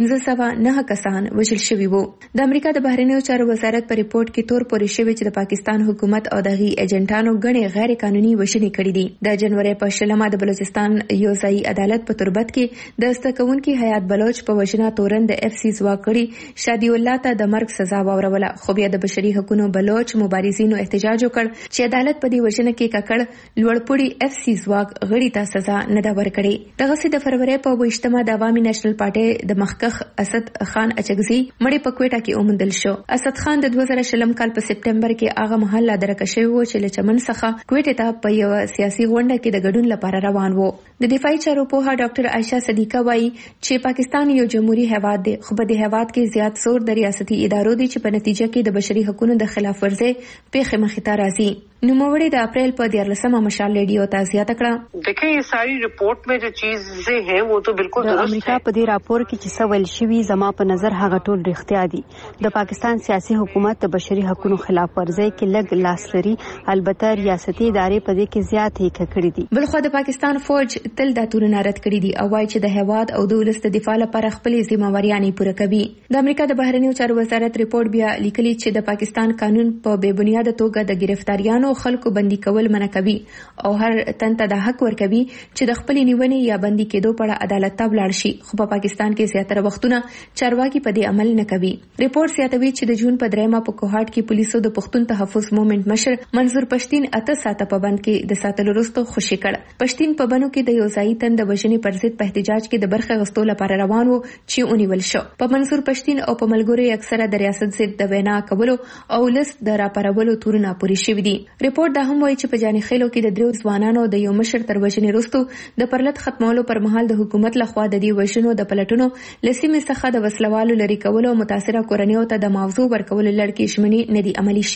509 کسان وژل شوي وو. د امریکا د بهرنیو چارو وزارت په ریپورت کې تور پورې شوی چې د پاکستان حکومت او دغه ایجنټانو غني غیر قانوني وژنې کړې دي. د جنوري په شلمه د بلوچستان یو ځای عدالت په تربت کې د استکونکو حیات بلوچ په وژنه تورن د اف سی ځواکړي شادي الله ته د مرګ سزا واوروله، خو بیا د بشري حقوقو بلوچ مبارزینو احتجاج وکړ چې عدالت په دې وژنه کې ککړ لوړپوړي اف سی ځواک غړي ته سزا نه دا ورکړي. دغه د فروری په 28مه د عوامي نېشنل پارټي د مخکخ اسد خان اچګزي مړی په کوټه کې اومندل شو. اسد خان د 2020 کال په سپټمبر کې هغه محله درکه شوی و چې له چمن څخه کوټه ته په یو سیاسي غونډه کې د ګډون لپاره روان وو. د دفاعي چارو په ډاکټر عائشہ صدیقه وایي چې پاکستان یو جمهوریت هیواد دی، خو په دې هیواد کې زیات زور د ریاستي ادارو دی چې په نتیجه کې د بشري حقوقو د خلاف ورزي پیښې مخې ته راځي. نوموړي د اپریل په 14مه مشال ریډیو ته زیاته کړه. دیکھیں یہ ساری رپورٹ میں جو چیزیں ہیں وہ تو بالکل درست ہے. امریکا په دې راپور کې چې څه ویل شوی زما په نظر هغه ټول رښتیا دي. د پاکستان سیاسي حکومت د بشري حقوقو خلاف ورزي کې لګ لاس لري، البته ریاستي ادارې په دې کې زیات هیڅ کړې دي. بلخو د پاکستان فوج تل د تورن رد کړی دي او وايي چې د هیواد او د ولست دفاع لپاره خپل ذمہواریاں پوره کوي. د امریکا د بهرنیو چارو وزارت ریپورت بیا لیکلي چې د پاکستان قانون په بے بنیاد توګه د گرفتاریانو خلکو بندي کول منع کوي او هر تن ته د حق ورکوي چې د خپل نیونې یا بندي کېدو په اړه عدالت ته ولاړ شي، خو په پاکستان کې زیاتره وختونه چارواکي په دې عمل نه کوي. ریپورت زیاتوي چې د جون په 3مه په کوهاټ کې پولیسو د پښتون تحفظ موومېنټ مشر منظور پښتين 8 ساعته په بند کې د ساتلو وروسته خوشي کړ. پښتين په بنو کې د یو ځای تند وژنې پر ضد په احتجاج کې د برخه غستو لپاره روان وو چې اونیول شو. په منظور پښتين او په ملګرو اکثره د ریاست ضد د وینا کولو او لست د راپارولو تورونه پوری شوی دي. ریپورت دا هم وایي چې په جاني خیلو کې د دریو ځوانانو د یو مشر تر وژنې وروسته د پرلط ختمولو پر مهال د حکومت لخوا د دې وژنو د پلټونو لسیمې څخه د وسلوالو لري کولو متاثره کورنیو ته د موضوع ورکولو لړ کې شمنې نه دي عملي شوي.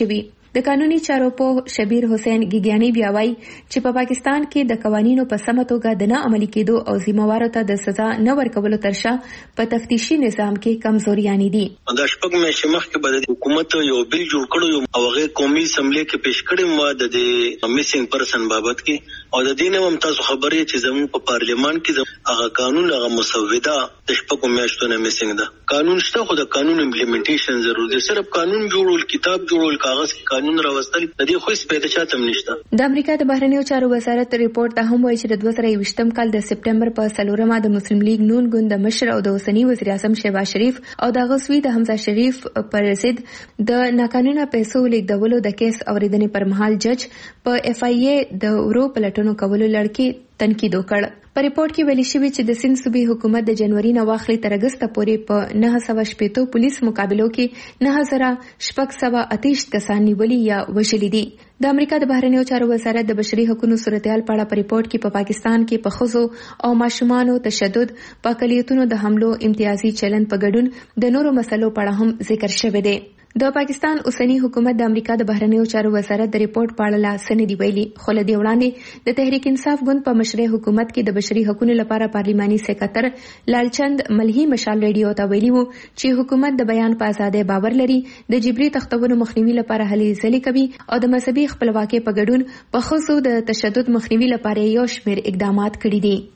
د قانوني چارو په شبیر حسین ګیګیانی بیا وایي چې په پاکستان کې د قوانینو په سمه توګه د نه عملي کېدو او ذمہوارو ته د سزا نه ورکولو ترشا په تفتیشي نظام کې کمزوریانې دي. دا شپږ میاشتې مخکې به حکومت یو بل جوړ کړو او هغه قومي اسمبلی کې پیش کړی و د میسینګ پرسن بابت کې او د دې نه هم تاسو خبرې چې زموږ په پارلیمان کې هغه قانون هغه مسوده د شپږ میاشتو نه میسینګ ده. قانون شته خو د قانون امپلیمنټیشن ضروري دی. صرف قانون جوړول کتاب جوړول کاغذ کې قانون راوستل د دې خو سپېده چاته نشته. د امریکا د بهرنیو چارو وزارت ریپورت ته هم وایي چې د 2020م کال د سپټمبر په 4مه د مسلم لیگ نون ګوند د مشر او د اوسنی وزیر اعظم شهباز شریف او د غزوی د حمزه شریف پر ضد د ناقانونه پیسو لیږدولو د کیس اوریدنې پر مهال جج په اف ای ای د ورو پلټنو کولو لړ تنقید وکړ. په ریپورت کې ویل شوی چې د سند صوبې حکومت د جنوري نه واخلي تر اگست پورې په 960 پولیس مقابلو کې 9628 کسان نیولي یا وژلي دي. د امریکا د بهرنیو چارو وزارت د بشري حقوقو صورتحال په اړه په ریپورت کې په پاکستان کې په ښځو او ماشومانو تشدد، په اقلیتونو د حملو، امتیازي چلن په ګډون د نورو مسلو په اړه هم ذکر شوی دی. د پاکستان اوسنی حکومت د امریکا د بهرنیو چارو وزارت د ریپورت په اړه لا څه نه دی ویلي، خو له دې وړاندې د تحریک انصاف ګوند په مشرۍ حکومت کې د بشري حقوقو لپاره پارلیماني سکرټر لالچند ملهي مشال ریډیو ته ویلي وو چې حکومت د بیان په ازادۍ باور لري، د جبري تختونو مخنیوي لپاره هلې ځلې کوي او د مذهبي خپلواکۍ په ګډون په ښځو د تشدد مخنیوي لپاره یو شمېر اقدامات کړي دي.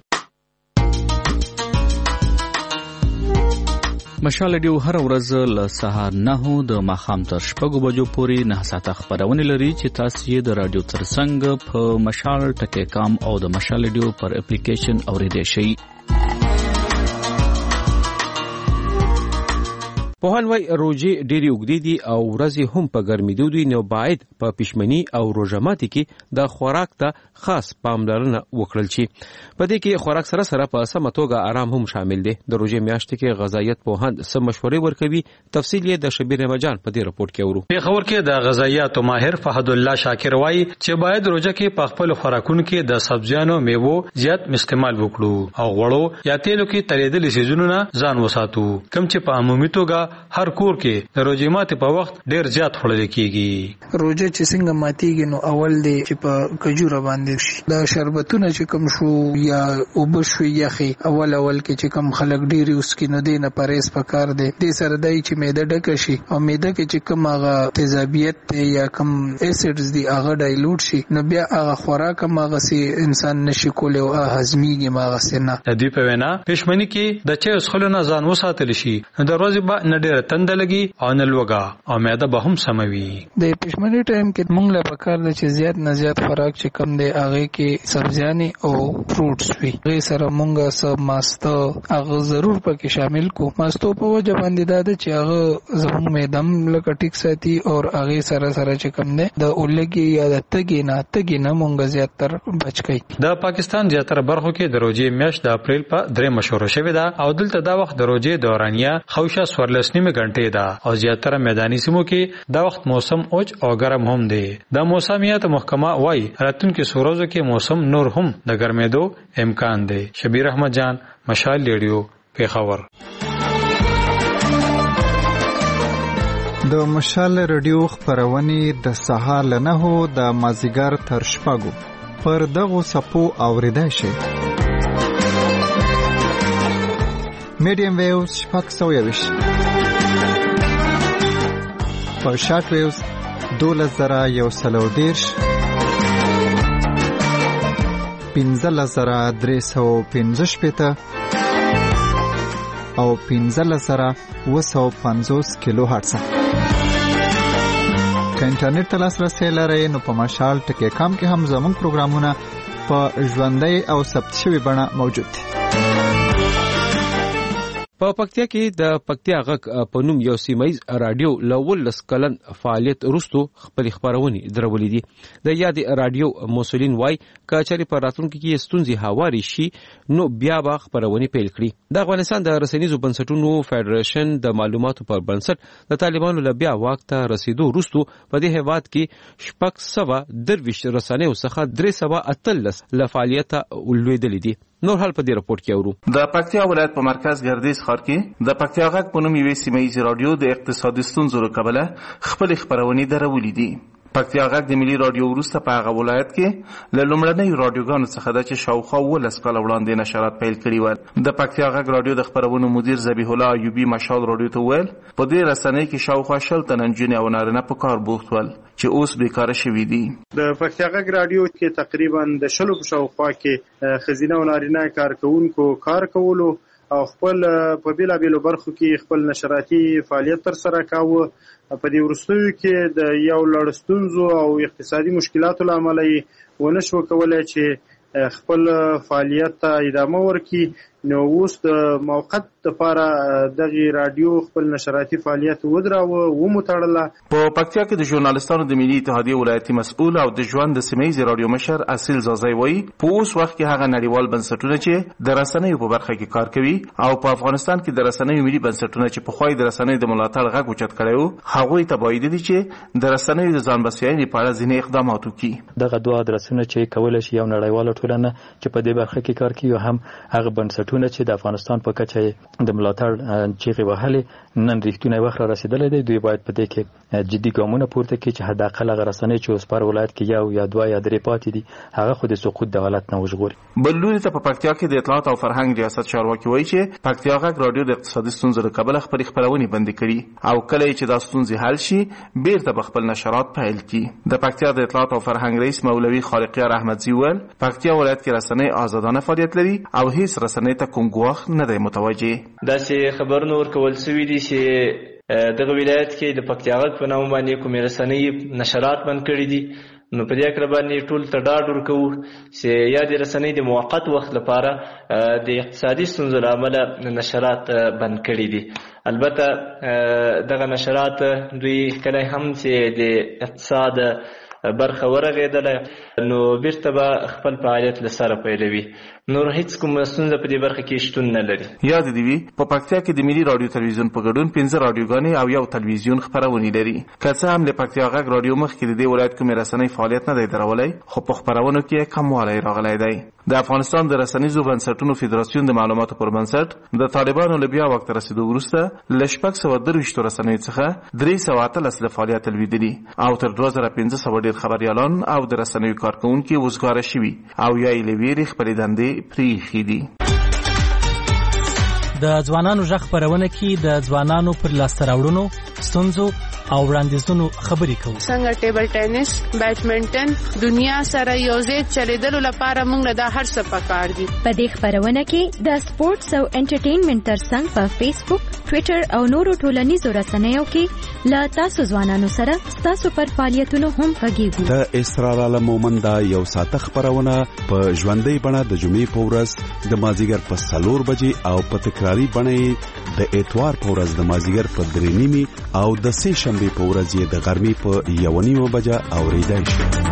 مشال ریډیو هر ورځ له سهار 9 د ماښام تر 6 بجو پورې 9 ساعته خبرونه لري چې تاسو یې د رادیو ترڅنګ په مشال ټکی کام او د مشال ریډیو پر اپلیکیشن اوریدئ شئ. پوهان وای روزي ډېری اوږدې دي او ورځې هم په ګرمېدو دي، نو باید په پښمني او روژه ماتي کې د خوراک ته خاص پاملرنه وکړل شي. په دې کې خوراک سره سره په سمه توګه آرام هم شامل دی. د روژې میاشتې کې غذایت پوهان څه مشورې ورکوي، تفصیل یې د شبیر رمضان په دې رپورت کې اورو. پیښور کې د غذایت ماهر فهد الله شاکر وایي چې باید روژه کې په خپل خوراکونو کې د سبزیانو، میوو زیات استعمال وکړو او غوړو یا تیلو کې تریدلې سيزونو نه ځان وساتو، کوم چې په عمومي توګه هر کور کې د روزې ماتي په وخت ډیر زیات خوړل کیږي. روزه چې څنګه ماتيږي نو اول دی چې په کجوره باندې شي دا شربتونه چې کوم شو یا وبشو یخي اول کې چې کوم خلک ډیر اوس کې نو دینه پرېس پکار دی. د سره دای چې معده ډکه شي او معده کې چې کوم هغه تیزابیت یا کوم اسیډز دی هغه ډایلوټ شي نو بیا هغه خوراک هغه سي انسان نشي کولای او هضميږي هغه سينه. د دې په وینا پښمنی کې د چا اسخلو نه ځان وساتل شي نو د ورځې به نه ډیر تندلګي او نلوګه او معده به هم سموي. د پښمنی ټایم کې موږ له پکار د چې زیات نه زیات خوراک چې کم دی هغه کې سبزیانې او فروټس وي. غي سره موږ سب ماستو هغه ضرور پکې شامل کو. ماستو په وجه باندې دا چې هغه زموږ معدم لکه ټیک ساتي او هغه سره سره چې کم دی د اولګي یا د تګي نه موږ زیات تر بچ کی. د پاکستان زیاتره برخو کې د روزې میاشت د اپریل په 3 مشوره شوې ده او دلته دا وخت د روزې دورانیه خوشه 14 غنټې ده او زیاتره میداني سیمو کې دا وخت موسم اوج او ګرم هم دی. د موسمیات محکمه وايي راتلونکي سورزو کې موسم نور هم د ګرمېدو امکان دی. شبیر احمد جان، مشال ریډیو، پیښور. د مشال ریډیو خبرونه د سهار له 9 د مازیګر تر 6 پر دغه سپو اوریدای شي. میډیم ویوز 620 په شارټ ویوز 12110 15315 او 15750 کیلو هرتز. که انټرنیټ ته لاسرسی لرئ نو په مشال ټکی کام کې هم زموږ پروګرامونه په ژوندۍ او ثبت شوي بڼه موجود دي. په پکتیا کې د پکتیا غږ په نوم یو سیمایي رادیو لول کلن فعالیت وروسته خپل خبرونه درولې دي. د یاد رادیو مسولین وای کچاري په راتلونکو کې ستونزې هواري شي نو بیا به خبرونه پیل کړي. د افغانستان د رسنیزو بنسټونو فدریشن د معلوماتو پر بنسټ د طالبانو لبیا وخت ته رسیدو وروسته په دې هواد کې شپږ سوه درویش رسنیو څخه 313 لفعالیت ولویدلې دي. نور حال په دې رپورت کې اورو. د پکتیا ولایت په مرکز ګردیز ښار کې د پکتیا غږ په نوم یوې سیمه ییزې رادیو د اقتصادي ستونزو له کبله خپل خبرونه درولې دي. پکتیا غږ د ملي رادیو وروسته په هغه ولایت کې له لومړنیو رادیوګانو څخه ده چې شاوخوا 12 کاله وړاندې نشرات پیل کړي ول. د پکتیا غږ رادیو د خپرونو مدیر ذبیح الله ایوبی مشال رادیو ته ویل په دې رسنۍ کې شاوخوا 10 تنه نجونې او نارینه په کار بوخت ول چې اوس بیکاره شوي دي. د پکتیا غږ رادیو کې تقریبا د 10 په شاوخوا کې ښځینه او نارینه کارکونکو کار کولو او خپل په بیلابیلو برخو کې خپل نشراتي فعالیت تر سره کاوه. په دې وروستیو کې د یو لړ ستونزو او اقتصادي مشکلاتو له امله یې ونه شو کولی چې خپل فعالیت ته ادامه ورکړي. نو اوس د موقت لپاره دغه رادیو خپل نشراتي فعالیت ودراوه ومتړله. په پکتیا کې د ژورنالستانو د ملي اتحادیې ولایتي مسؤل او د ژوند د سیمه رادیو مشر اصیل زازای وایي په اوس وخت کې هغه نړیوال بنسټونه چې د رسنیو په برخه کې کار کوي او په افغانستان کې د رسنیو ملي بنسټونه چې په خوای د رسنیو د ملاتړ غږ اوچت کړي وو هغوی ته باید دي چې د رسنیو د ځان بسیاینې په اړه ځینې اقدامات وکړي. دغه دوه ادرسونه چې کولای شي یو نړیواله ټولنه چې په دې برخه کې کار کوي هم هغه بنسټونه چې د افغانستان په کچه د ملاتړ چیغې وهلې نن ریښتونی وخت را رسیدلی دی. دوی باید په دې کې جدي ګامونه پورته کړي چې حداقل هغه رسنۍ چې اوس پر ولایت کې یو یا دوه یا درې پاتې دي هغه خو د سقوط د حالت نه وژغوري. بل لوري ته په پکتیا کې د اطلاعات او فرهنګ ریاست چارواکي وایي چې پکتیا غږ رادیو د اقتصادي ستونزو له کبله خپلې خپرونې بندې کړي او کله چې دا ستونزې حل شي بیرته به خپل نشرات پیل کړي. د پکتیا د اطلاعات او فرهنګ رئیس مولوي خالقیار احمدزي ویل پکتیا ولایت کې رسنۍ آزادانه فعالیت لري او هیڅ رسنۍ ته کوم ګواښ نه دی متوجه. داسې خبرونه ورکول شوي دي چې دغه ولایت کې د پکتیا غږ په نوم باندې کومې رسنۍ نشرات بند کړي دي. نو په دې اکره باندې ټول ته ډاډ ورکوو چې یا د رسنۍ د موقت وخت لپاره د اقتصادي ستونزو له امله نشرات بند کړي دي. البته دغه نشرات دوی کله هم چې د اقتصاد برخه ورغېدله نو بیرته به خپل فعالیت له سره پیلوي. نور هیڅ کوم ستونزه په دې برخه کې شتون نه لري. یاد دی وی په پکتیا کې د ملي رادیو تلویزیون په ګډون 15 رادیوګانې او یو تلویزیون خبرونه لري. که څه هم د پکتیا غږ رادیو مخکې د دې ولایت کومې رسنۍ فعالیت نه دی درولای خو په خبرونو کې کموالی راغلی دی. د افغانستان د رسنیزو بنسټونو فدراسیون د معلوماتو پر بنسټ د طالبانو له بیا وخت رسیدو وروسته له 623 رسنیو څخه 313 له فعالیت لویدلي او تر 2500 ډیر خبريالان او د رسنیو کارکونکو وزګار شوي او یا یې لویري خپل دندې پریښي دي. د ځوانانو ژغ خپرونه کې د ځوانانو پر لاسته راوړنو ستونزو او وړاندیزونو خبرې کوو. څنګه ټیبل ټینس، بیډمنټن دنیا سره یوځای چلیدلو لپاره موږ د هر څه پکار دي. په دې خبرونه کې د سپورتس او انټرټینمنټ ترڅنګ په فیسبوک، ټوئیټر او نورو ټولنیزو رسنیو کې له تاسو ځوانانو سره تاسو پر فعالیتونو هم غږیږو. د اسرار عالم مومند یو ساعته خبرونه په ژوندۍ بڼه د جمعې په ورځ د مازیګر په 4 بجې او په تکراری بڼه د اتوار په ورځ د مازیګر په 3:30 او د سه شنبه په ورځ یې د غرمې په 1:30 بجې اوریدای شي.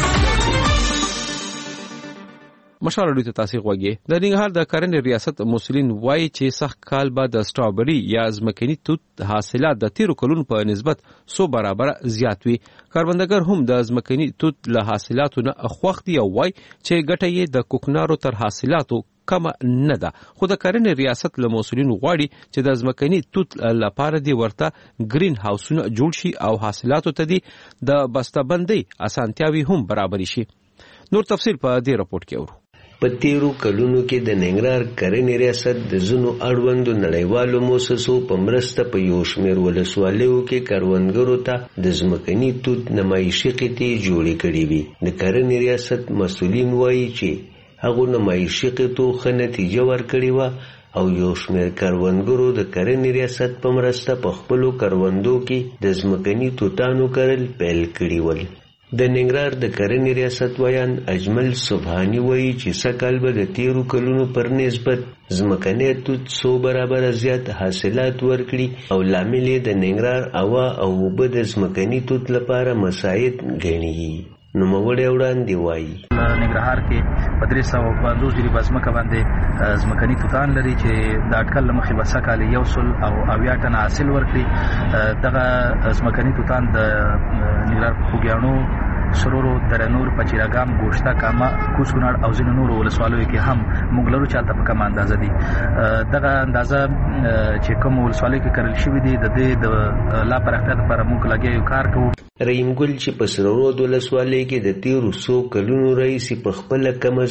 مشال اړیته تاسو غوږی د ننګرهار د کرنې ریاست مسولین وایي چې سخت کال بعد د سټرابری یا ځمکني توت حاصلات د تیرو کلونو په نسبت 100 برابر زیات وي. کاربندګر هم د ځمکني توت له حاصلاتو نه خوښ دي او وایي چې ګټه یې د کوکنارو تر حاصلاتو کم نه ده. خو د کرنې ریاست له مسولین غواړي چې د ځمکني توت لپاره دی ورته گرین هاوسونه جوړ شي او حاصلاتو ته دی د بسته‌بندۍ اسانتیاوي هم برابر شي. نور تفصیل په دې راپورټ کې اورو. په تیرو کلونو کې د ننګرهار کرنې ریاست د ځینو اړوندو نړیوالو موسسو په مرسته په یو شمېر ولسوالیو کې کروندګرو ته د ځمکني توت نمایشي قطعې جوړې کړې وي. د کرنې ریاست مسؤلین وایي چې هغو نمایشي قطعو ښه نتیجه ورکړې وه او یو شمېر کروندګرو د کرنې ریاست په مرسته په خپلو کروندو کې د ځمکني توتانو کرل پیل کړي ول. د ننګرهار د کرنې ریاست ویان اجمل سبحاني وایي چې سږکال به د تیرو کلونو پر نسبت ځمکنی توت 100 برابر زیات حاصلات ورکړي او لامل یې د ننګرهار هوا او اوبه د ځمکني توت لپاره مساعد ګڼي. نوموړی وړاندې وایي ننګرهار کې په 350 جریبه ځمکه باندې ځمکني توتان لري چې د اټکل له مخې به سږکال 100 ټنه حاصل ورکړي. دغه ځمکني توتان د ننګرهار په خوږیاڼو سرورو درنور پچیراګام ګوشتا کاما کوسکونړ او ځینو نورو ولسوالیو کې هم موږ لرو چالت په کومه اندازه دي. دغه اندازه چې کوم ولسوالیو کې کړل شوی دي د دې د لا پرختیا لپاره موږ لګیو کار کوو. رحیم ګل چې په سرورو د ولسوالۍ کې د 1300 کلونو رئیس په خپل کم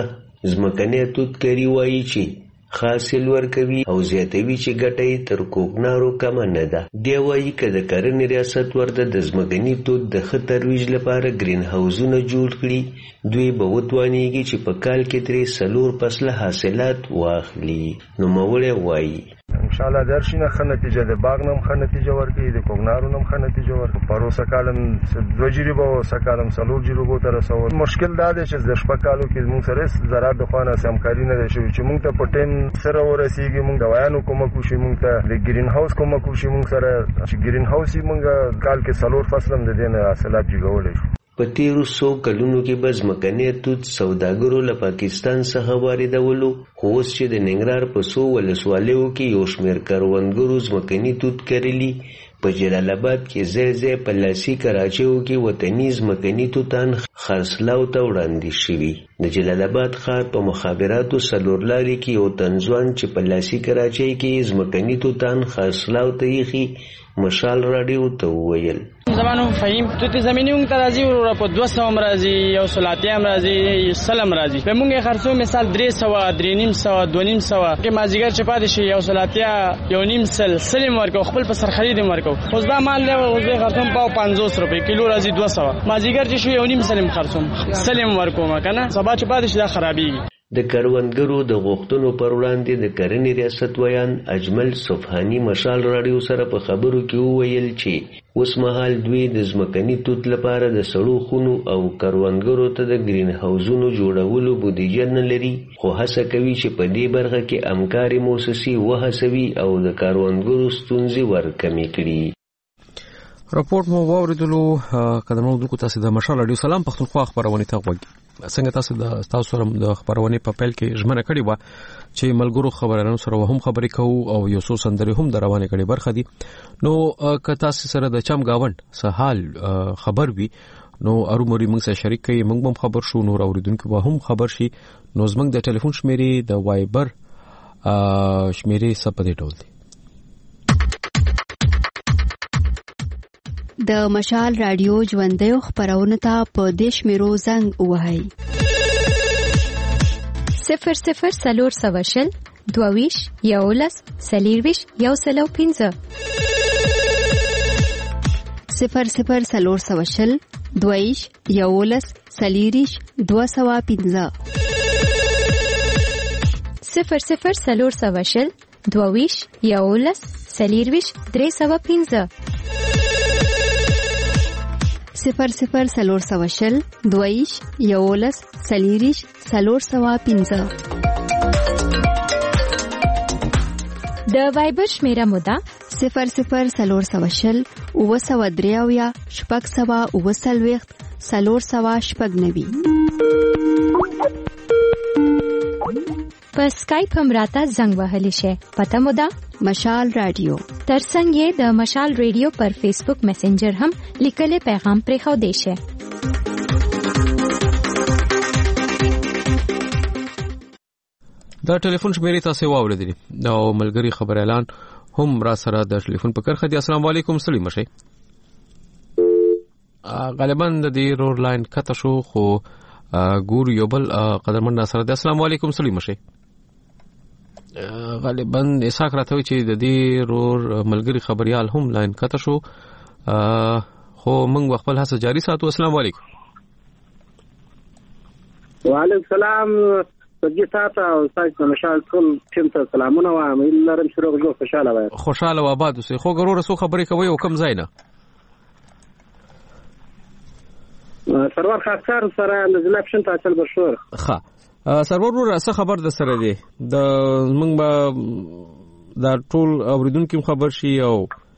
ځمکنی توت کری وایي چې حاصل ورکوي او زیاتوي چې ګټه تر کوکنارو کم نه ده. دی وایي که د کرنې ریاست ورته د ځمکني توت د ښه ترویج لپاره ګرین هاوزونه جوړ کړي دوی به وتوانیږي چې په کال کې ترې 4 فصله حاصلات واخلي. نوموړی وایي انشاءالله درشینه ښه نتیجه د باغ نم ښه نتیجه ورکوي د کوکنارو نم ښه نتیجه ورکوي. پروسه کالم 2 جریبه او سکالم 4 جریبو ته رسول. مشکل دا دی چې د شپه کالو کې موږ سره زراعت د خوانه همکاري نه ده شوې چې موږ ته په ټیم سره ورسیږي. موږ دوایانو کومک وشي موږ ته د ګرین هاوس کومک وشي موږ سره چې ګرین هاوس موږ کال کې 4 فصل هم د دې نه حاصلات جوړولای شو. په 1300 کلونو کې به ځمکنی توت سوداګرو له پاکستان څخه واردولو خو اوس چې د ننګرهار په 100 ولسوالیو کې یو شمېر کروندګرو ځمکني توت کرلي په جلال آباد کې ځای ځای په لاسي کراچیو کې وطني ځمکني توتان خرڅلاو ته وړاندې شوي. د جلال آباد ښار په مخابراتو څلورلارې کې یو تنځوان چې په لاسي کراچۍ کې ځمکني توتان خرڅلاو ته ایښي مشال راډیو ته وویل زمانو فهیم توت زمینی مونږ ته راځي ورو په 200 هم راځي یو سلاتی هم راځي سلام راځي په مونږه خرڅو مثال 300 350 250 کې مازیګر چې پاتې شي یو سلاتیا یو نیم سلم ورکو خپل په سر خرید ورکو خو دا مال له وزې خرڅوم په 500 روپے کیلو راځي 200 مازیګر چې شو یو نیم سلم خرڅوم سلم ورکو ما کنه سبا چې پاتې شي دا خرابېږي. د کروندګرو د غوښتنو پر وړاندې د کرنې ریاست ویان اجمل صفحانی مشال راډیو سره په خبرو کې وویل چې اوس مهال دوی د ځمکني توت لپاره د سړو خونو او کروندګرو ته د ګرین هاوزونو جوړولو بودیجه نه لري خو هڅه کوي چې په دې برخه کې همکاري موسسې وهڅوي او د کروندګرو ستونزې ورکمې کړي. راپورټ مو واوریدلو قدمونو دلته تاسو د مشال راډیو سلام پښتونخوا خبرونه ته وګورئ. څنګه تاسو سره د خبرونه په پیل کې ژمنه کړې و چې ملګرو خبرانو سره هم خبرې کوو او یو څو سندري هم روانه کړي برخه دي. نو که تاسو سره د چم گاوند سهال خبر وي نو ارومري موږ سره شریک کړئ موږ هم خبر شو نور اوریدونکو به هم خبر شي. نو زموږ د ټلیفون شمیرې د وایبر شمیرې سپدې ډول دي. د مشال راډیو ژوندۍ خبرونه ته په دیش میرو زنګ وهاي 00 سلور سواشل دوویش یولس سلیرویش یوسلو 15 00 سلور سواشل دوویش یولس سلیریش 215 00 سلور سواشل دوویش یولس سلیرویش 315 00 سلور سواشل دویش یولس سلیریش 315 د وایبر شمیره مودا 00 سلور سواشل وسودریاویا شپږ سوا وسلويخت سلور سوا شپږ نوي په سکایپ هم راته زنګ وهلی شي پته مودا مشال رادیو ترڅنګ یې د مشال ریډیو پر فیسبوک میسنجر هم لیکل پیغام پرې خو دی شي. دا ټلیفون شمیرې تاسو واوریدلې دا ملګری خبر اعلان هم را سره د ټلیفون په کرخه دي. السلام علیکم سلیم شي غالبا د دې رور لاین کته شو خو ګور یو بل قدرمن سره د السلام علیکم سلیم شي غالبا اساک راته چې د دې رور ملګری خبريال هم لاین کته شو خو موږ خپل هڅه جاری ساتو. السلام علیکم. وعلیکم السلام سجی تاسو او تاسو مشال ټول ټیم ته سلامونه وایم لرم چې روغ جوړ خوشاله وای خوشاله و آباد اوسې خو ګرور سو خبرې کوي او کم ځای نه سرور خاصار سره نزل اپشن تاسو بشور ښه سرور ور څه خبر د سره دی د موږ به دا ټول اوریدونکو خبر شي او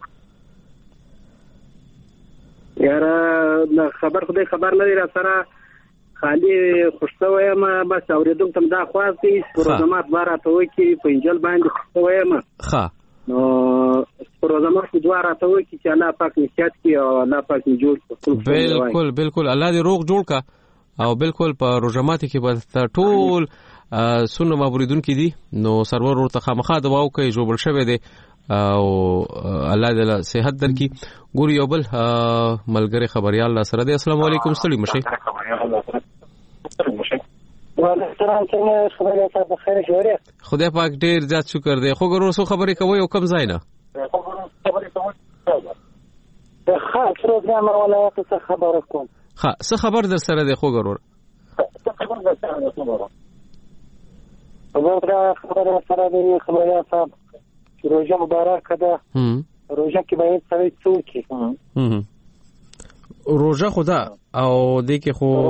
یاره خبر خدای خبر نه را سره خالی خوشتوه ما بس اوریدونکو تم دا خواستی پروګرامات بارا ته وکی په انجل باندې خوشتوه ما ښه نو روزه مخکې دعا راته وکړي چې الله پاک مې صحت کړي او الله پاک مې جوړ کړي. بالکل الله دې روغ جوړ کا او بالکل په روزه ماتي کې به ټول سنو مبریدونکو دي نو سرور ورته خامخا دعا وکړي جوړ شوی دی او الله دې صحت درکړي. ګور یو بل ملګری خبريال الله سره دی. السلام علیکم ستړي مشه. خدای پاک ډیر زیات شکر دی. خو ګورو سو خبرې کوي او کم ځای نه څه خبر در سره دی. خو ګورو خبره صاحب روزه مبارک ده. روزه کې باید سړی څوکي روزه خدا او دې کې خو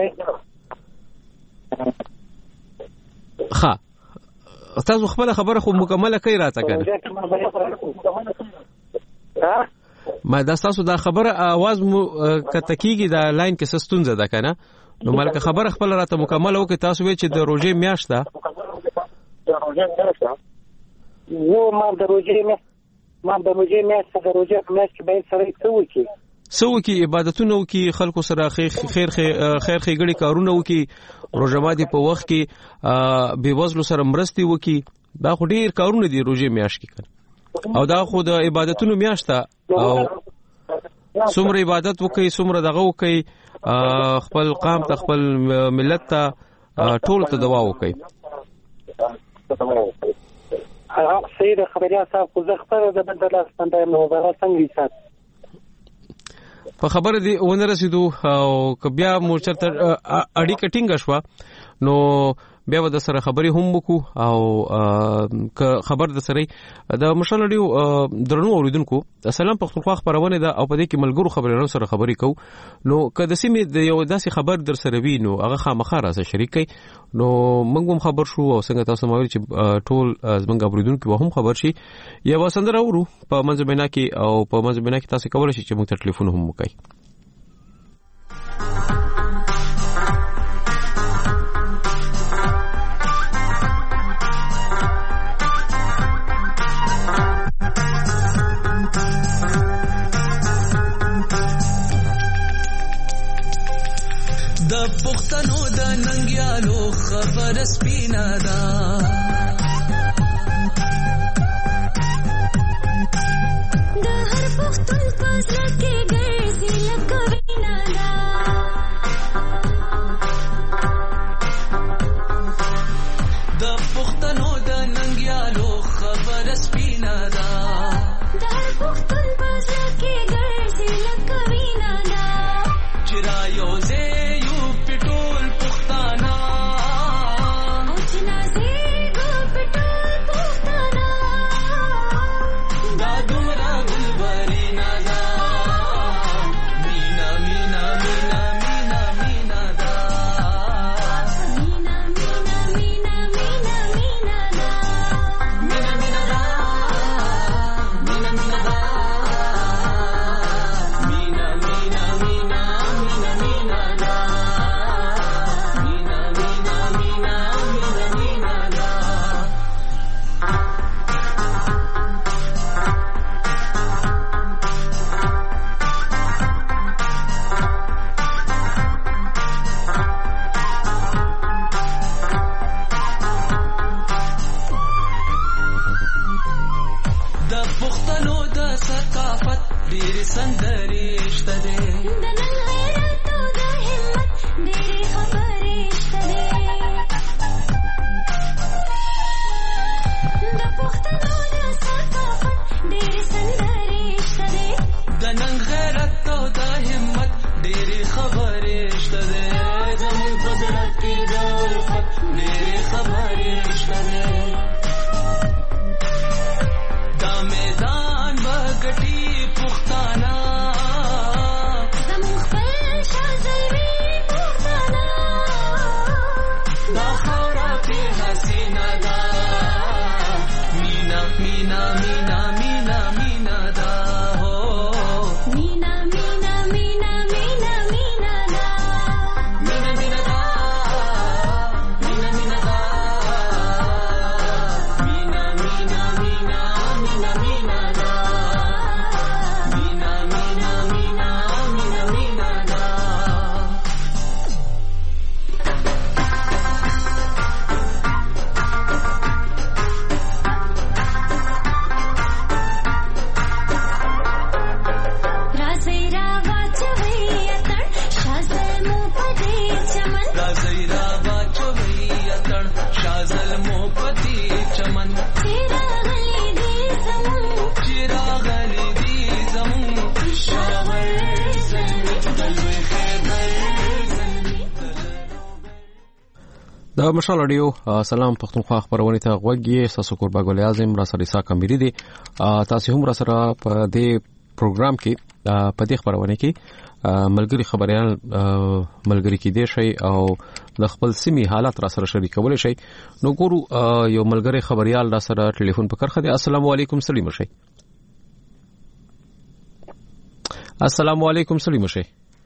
ها تاسو خپل خبره خو مکمله کوي راته کنه ما دا تاسو دا خبره आवाज کته کیږي دا لاین کې سستونزه ده کنه نو مالک خبره خپل راته مکمله وکي تاسو وی چې د روزه میاشت ده یو ما د روزه میاشت کې باید سړی څوکي عبادتونه وکي خلکو سره خیر خیګړي کارونه وکي روزه ماتي په وخت کې بے وزلو سره مرستي وکي دا خو ډیر کارونه دي روزه میاشت کې کنه او دا خو د عبادتونو میاشت او څومره عبادت وکي څومره دغه وکي خپل قام ته خپل ملت ته ټول ته دعا وکي. سید خبریا صاحب خو زه خبره د بدل ستنده مبارک څنګه سات په خبره دی ونه رسیدو او بیا مورچر ته اړیکه ټینګه شو نو بیا د سره خبرې هم وکړو او خبر د سره د مشال اړیو درنو اوریدونکو سلام پښتونخوا خبرونه ده او په دې کې ملګرو خبرونو سره خبرې کو نو کله سیمه د یو داسې خبر در سره وینو هغه خامخا راځه شریک کړي نو موږ هم خبر شو او څنګه تاسو مو چې ټول زمونږ اوریدونکو هم خبر شي یا وسندره ورو په منځبینا کې او په منځبینا کې تاسو کولای شئ چې موږ ته ټلیفون هم وکړئ. د پښتنو د ننګیالو خبر سپینا دا د هر پښتون پزړه کې ګرځي لکه وینا دا د پښتنو د ننګیالو خبر سپینا دا د هر پښتون پزړه کې ګرځي لکه وینا دا چرایو زه راځي را باچوي اتن شازل مو پتی چمن چراغلی دې زمون چراغلی دې زمون شاور زلمی دلوي خیبر د مشال اډیو سلام پښتونخوا خبرونه ته غوږی تاسو قربا ګل اعظم را سره ساکه مری دي تاسو هم را سره په دې پروګرام کې په دې خبرونه کې ملګری خبريال ملګری کې دي شي او د خپل سیمې حالات را سره شریکول شي نو ګورو یو ملګری خبريال را سره ټلیفون په کرخه دي السلام علیکم سلیم شي السلام علیکم سلیم شي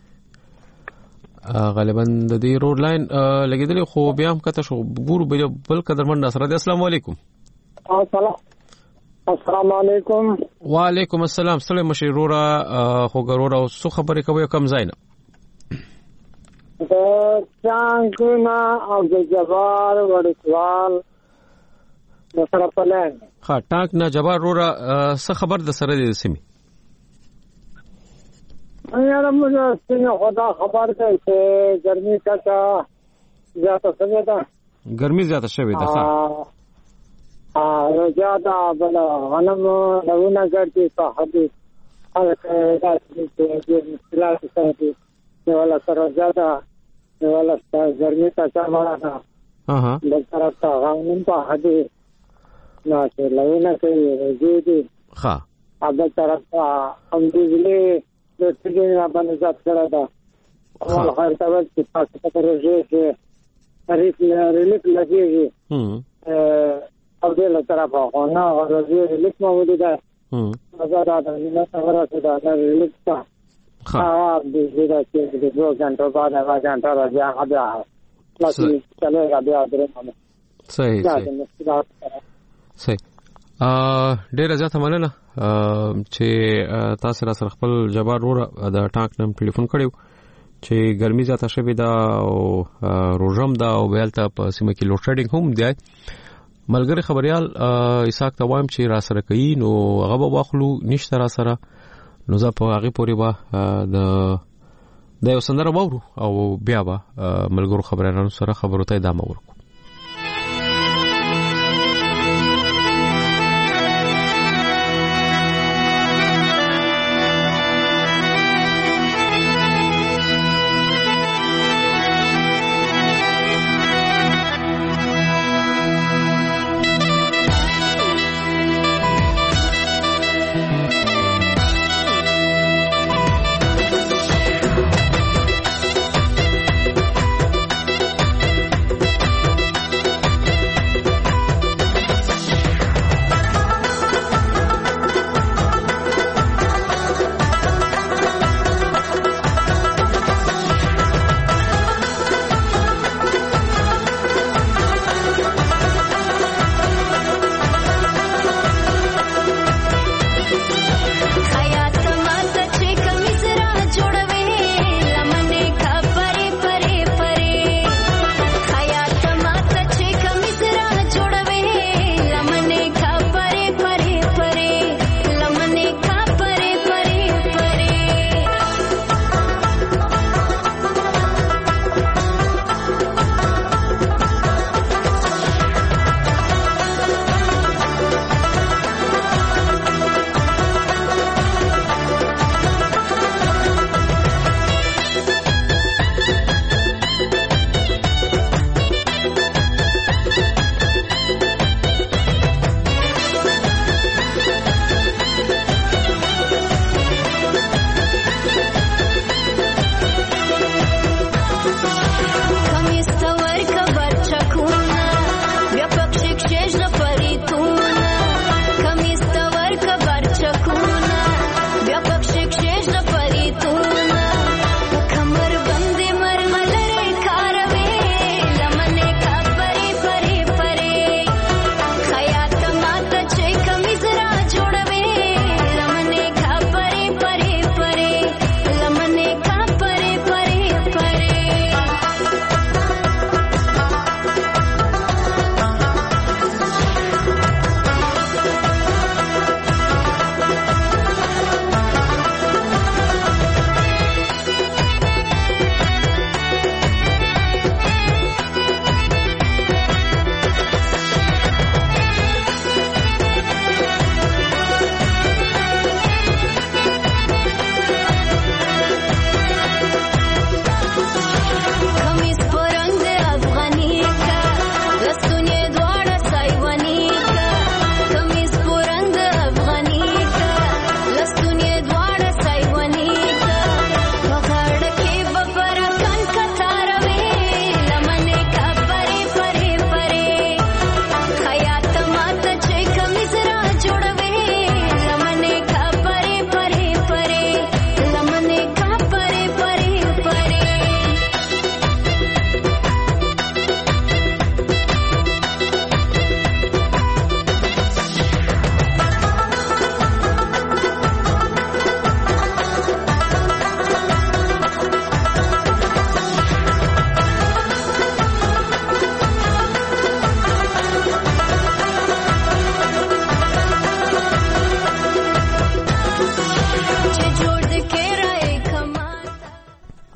غالبا د دې روډ لاین لګیدل خو بیا هم کته شو ګورو بل قدرمن سره دي السلام علیکم السلام علیکم وعلیکم السلام سلام مشرورا خو ګرورا سو خبرې کوي کم زاینه د څنګه او د جبار وړسوال د سره پلان ها ټاک نه جبار رورا څه خبر د سره دي سیمه یاره موږ څنګه خدا خبر ده چې ګرمي کا زیاته شوه ده ګرمي زیاته شوه ده زیاده بل غنم لونه ګرځي په حدي هغه چې مشکلات سره ولا سره زیاده ولا ګرمي کا مړه ده بل طرف ته غنم په حدي نه چې لونه کوي زیدي ها بل طرف ته هم دې د تګینه باندې ځات کړه دا اول خیر تاسو چې تاسو ته راځي چې ریلیف لګیږي او دې له طرفه نه راځي ریلیف موجود ده مزه دا نه څنګه دا ریلیف تا دې دا چې د 2 غنټو بعد هغه غنټه راځي هغه لکه چلے بیا درته صحیح ډیر زیاته مننه چې تاسو را سره خپل جبار رورا د ټاک نم ټلیفون کړیو چې ګرمي زیاته شوه دا او روزم دا او بیلته په سیمه کې لوډ شیډینګ هم دی ملګری خبريال اساق توام چې را سره کوي نو هغه به واخلو نشته را سره نو زه په هغه پورې به د یو سندره وورو او بیا به ملګرو خبرانو سره خبرو ته ادامه ورکو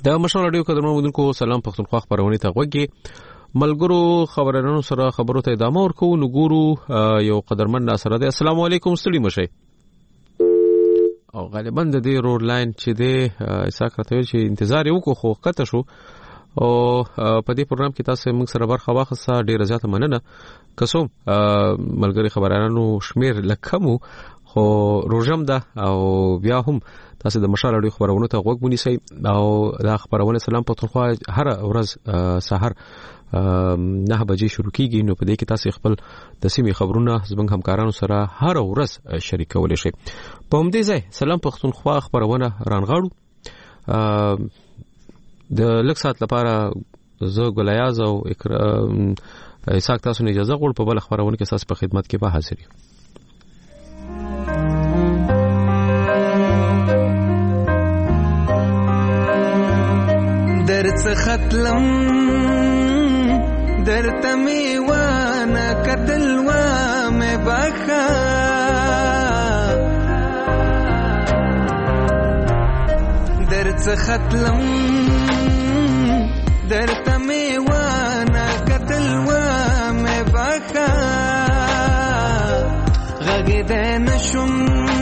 د مشال رادیو قدرمنونکو سلام پښتونخوا خبرونه ته غوږی ملګرو خبرانو سره خبرو ته ادامه ورکو. نګورو یو قدرمن سره دی. السلام علیکم، ستړي مشئ. او غالبا د دې روډ لاین چې د اساک راته چې انتظار وکړو خو قطه شو او په دې پروګرام کې تاسو موږ سره برخه واخیسته. ډیره زیاته مننه. قسم ملګری خبرانو شمیر لکمو خو روزم ده او بیا هم تاسو د مشال اړیو خبرونه ته غوږ ونیسئ او دا خبرونه سلام پښتونخوا هر ورځ سحر 9 بجې شروع کیږي. نو په دې کې تاسو خپل د سیمې خبرونه زموږ همکارانو سره هر ورځ شریکولی شئ. په همدې ځای سلام پښتونخوا خبرونه رانغاړو. د لږ ساعت لپاره زه ګلیاز او اساک تاسو نه اجازه غواړم په بل خبرونه کې تاسو په خدمت کې به حاضر یم. درڅ ختلم درته میوانه کتل و مې بخا درڅ ختلم درته میوانه کتل و مې بخا غږېدی نشم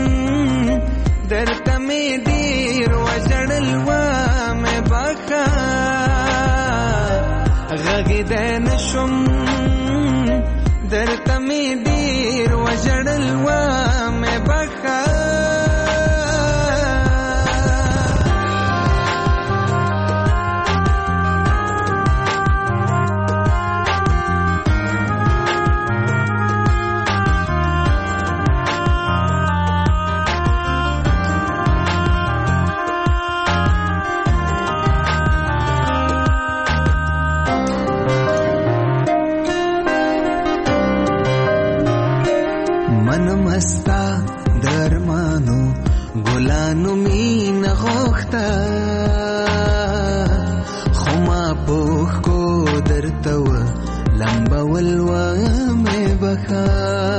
درته مې ډېر وژړل و مې بخا غږېدی نشم درته مې ډېر وژړل و مې بخا مستا درمانو ګلانو مين غوښتا خو ما پوښ کو درته و لمبول و مې بخا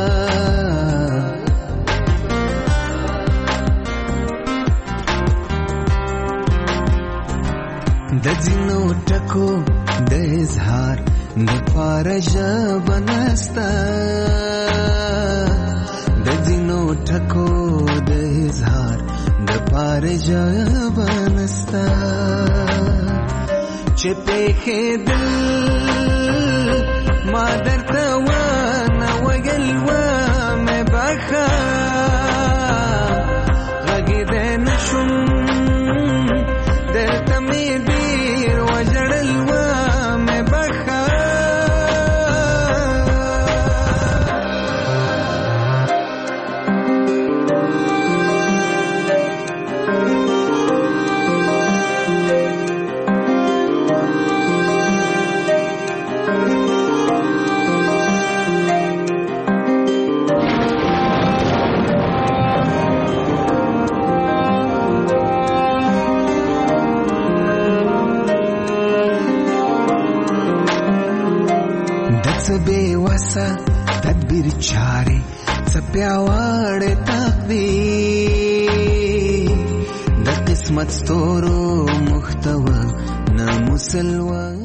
د ځینو ټکو د اظهار د پاره ژبه نسته د ځینو ټکو د اظهار د پاره ژبه نسته چې پېښېدل ما درته ونه ویل و مې بخا غږېدی نشم درته مې ډېر وژړل و مې بخا بے وسه تدبیر چاري څپیاوړ تقدیر د قسمت ستورو محتوا ناموسلوا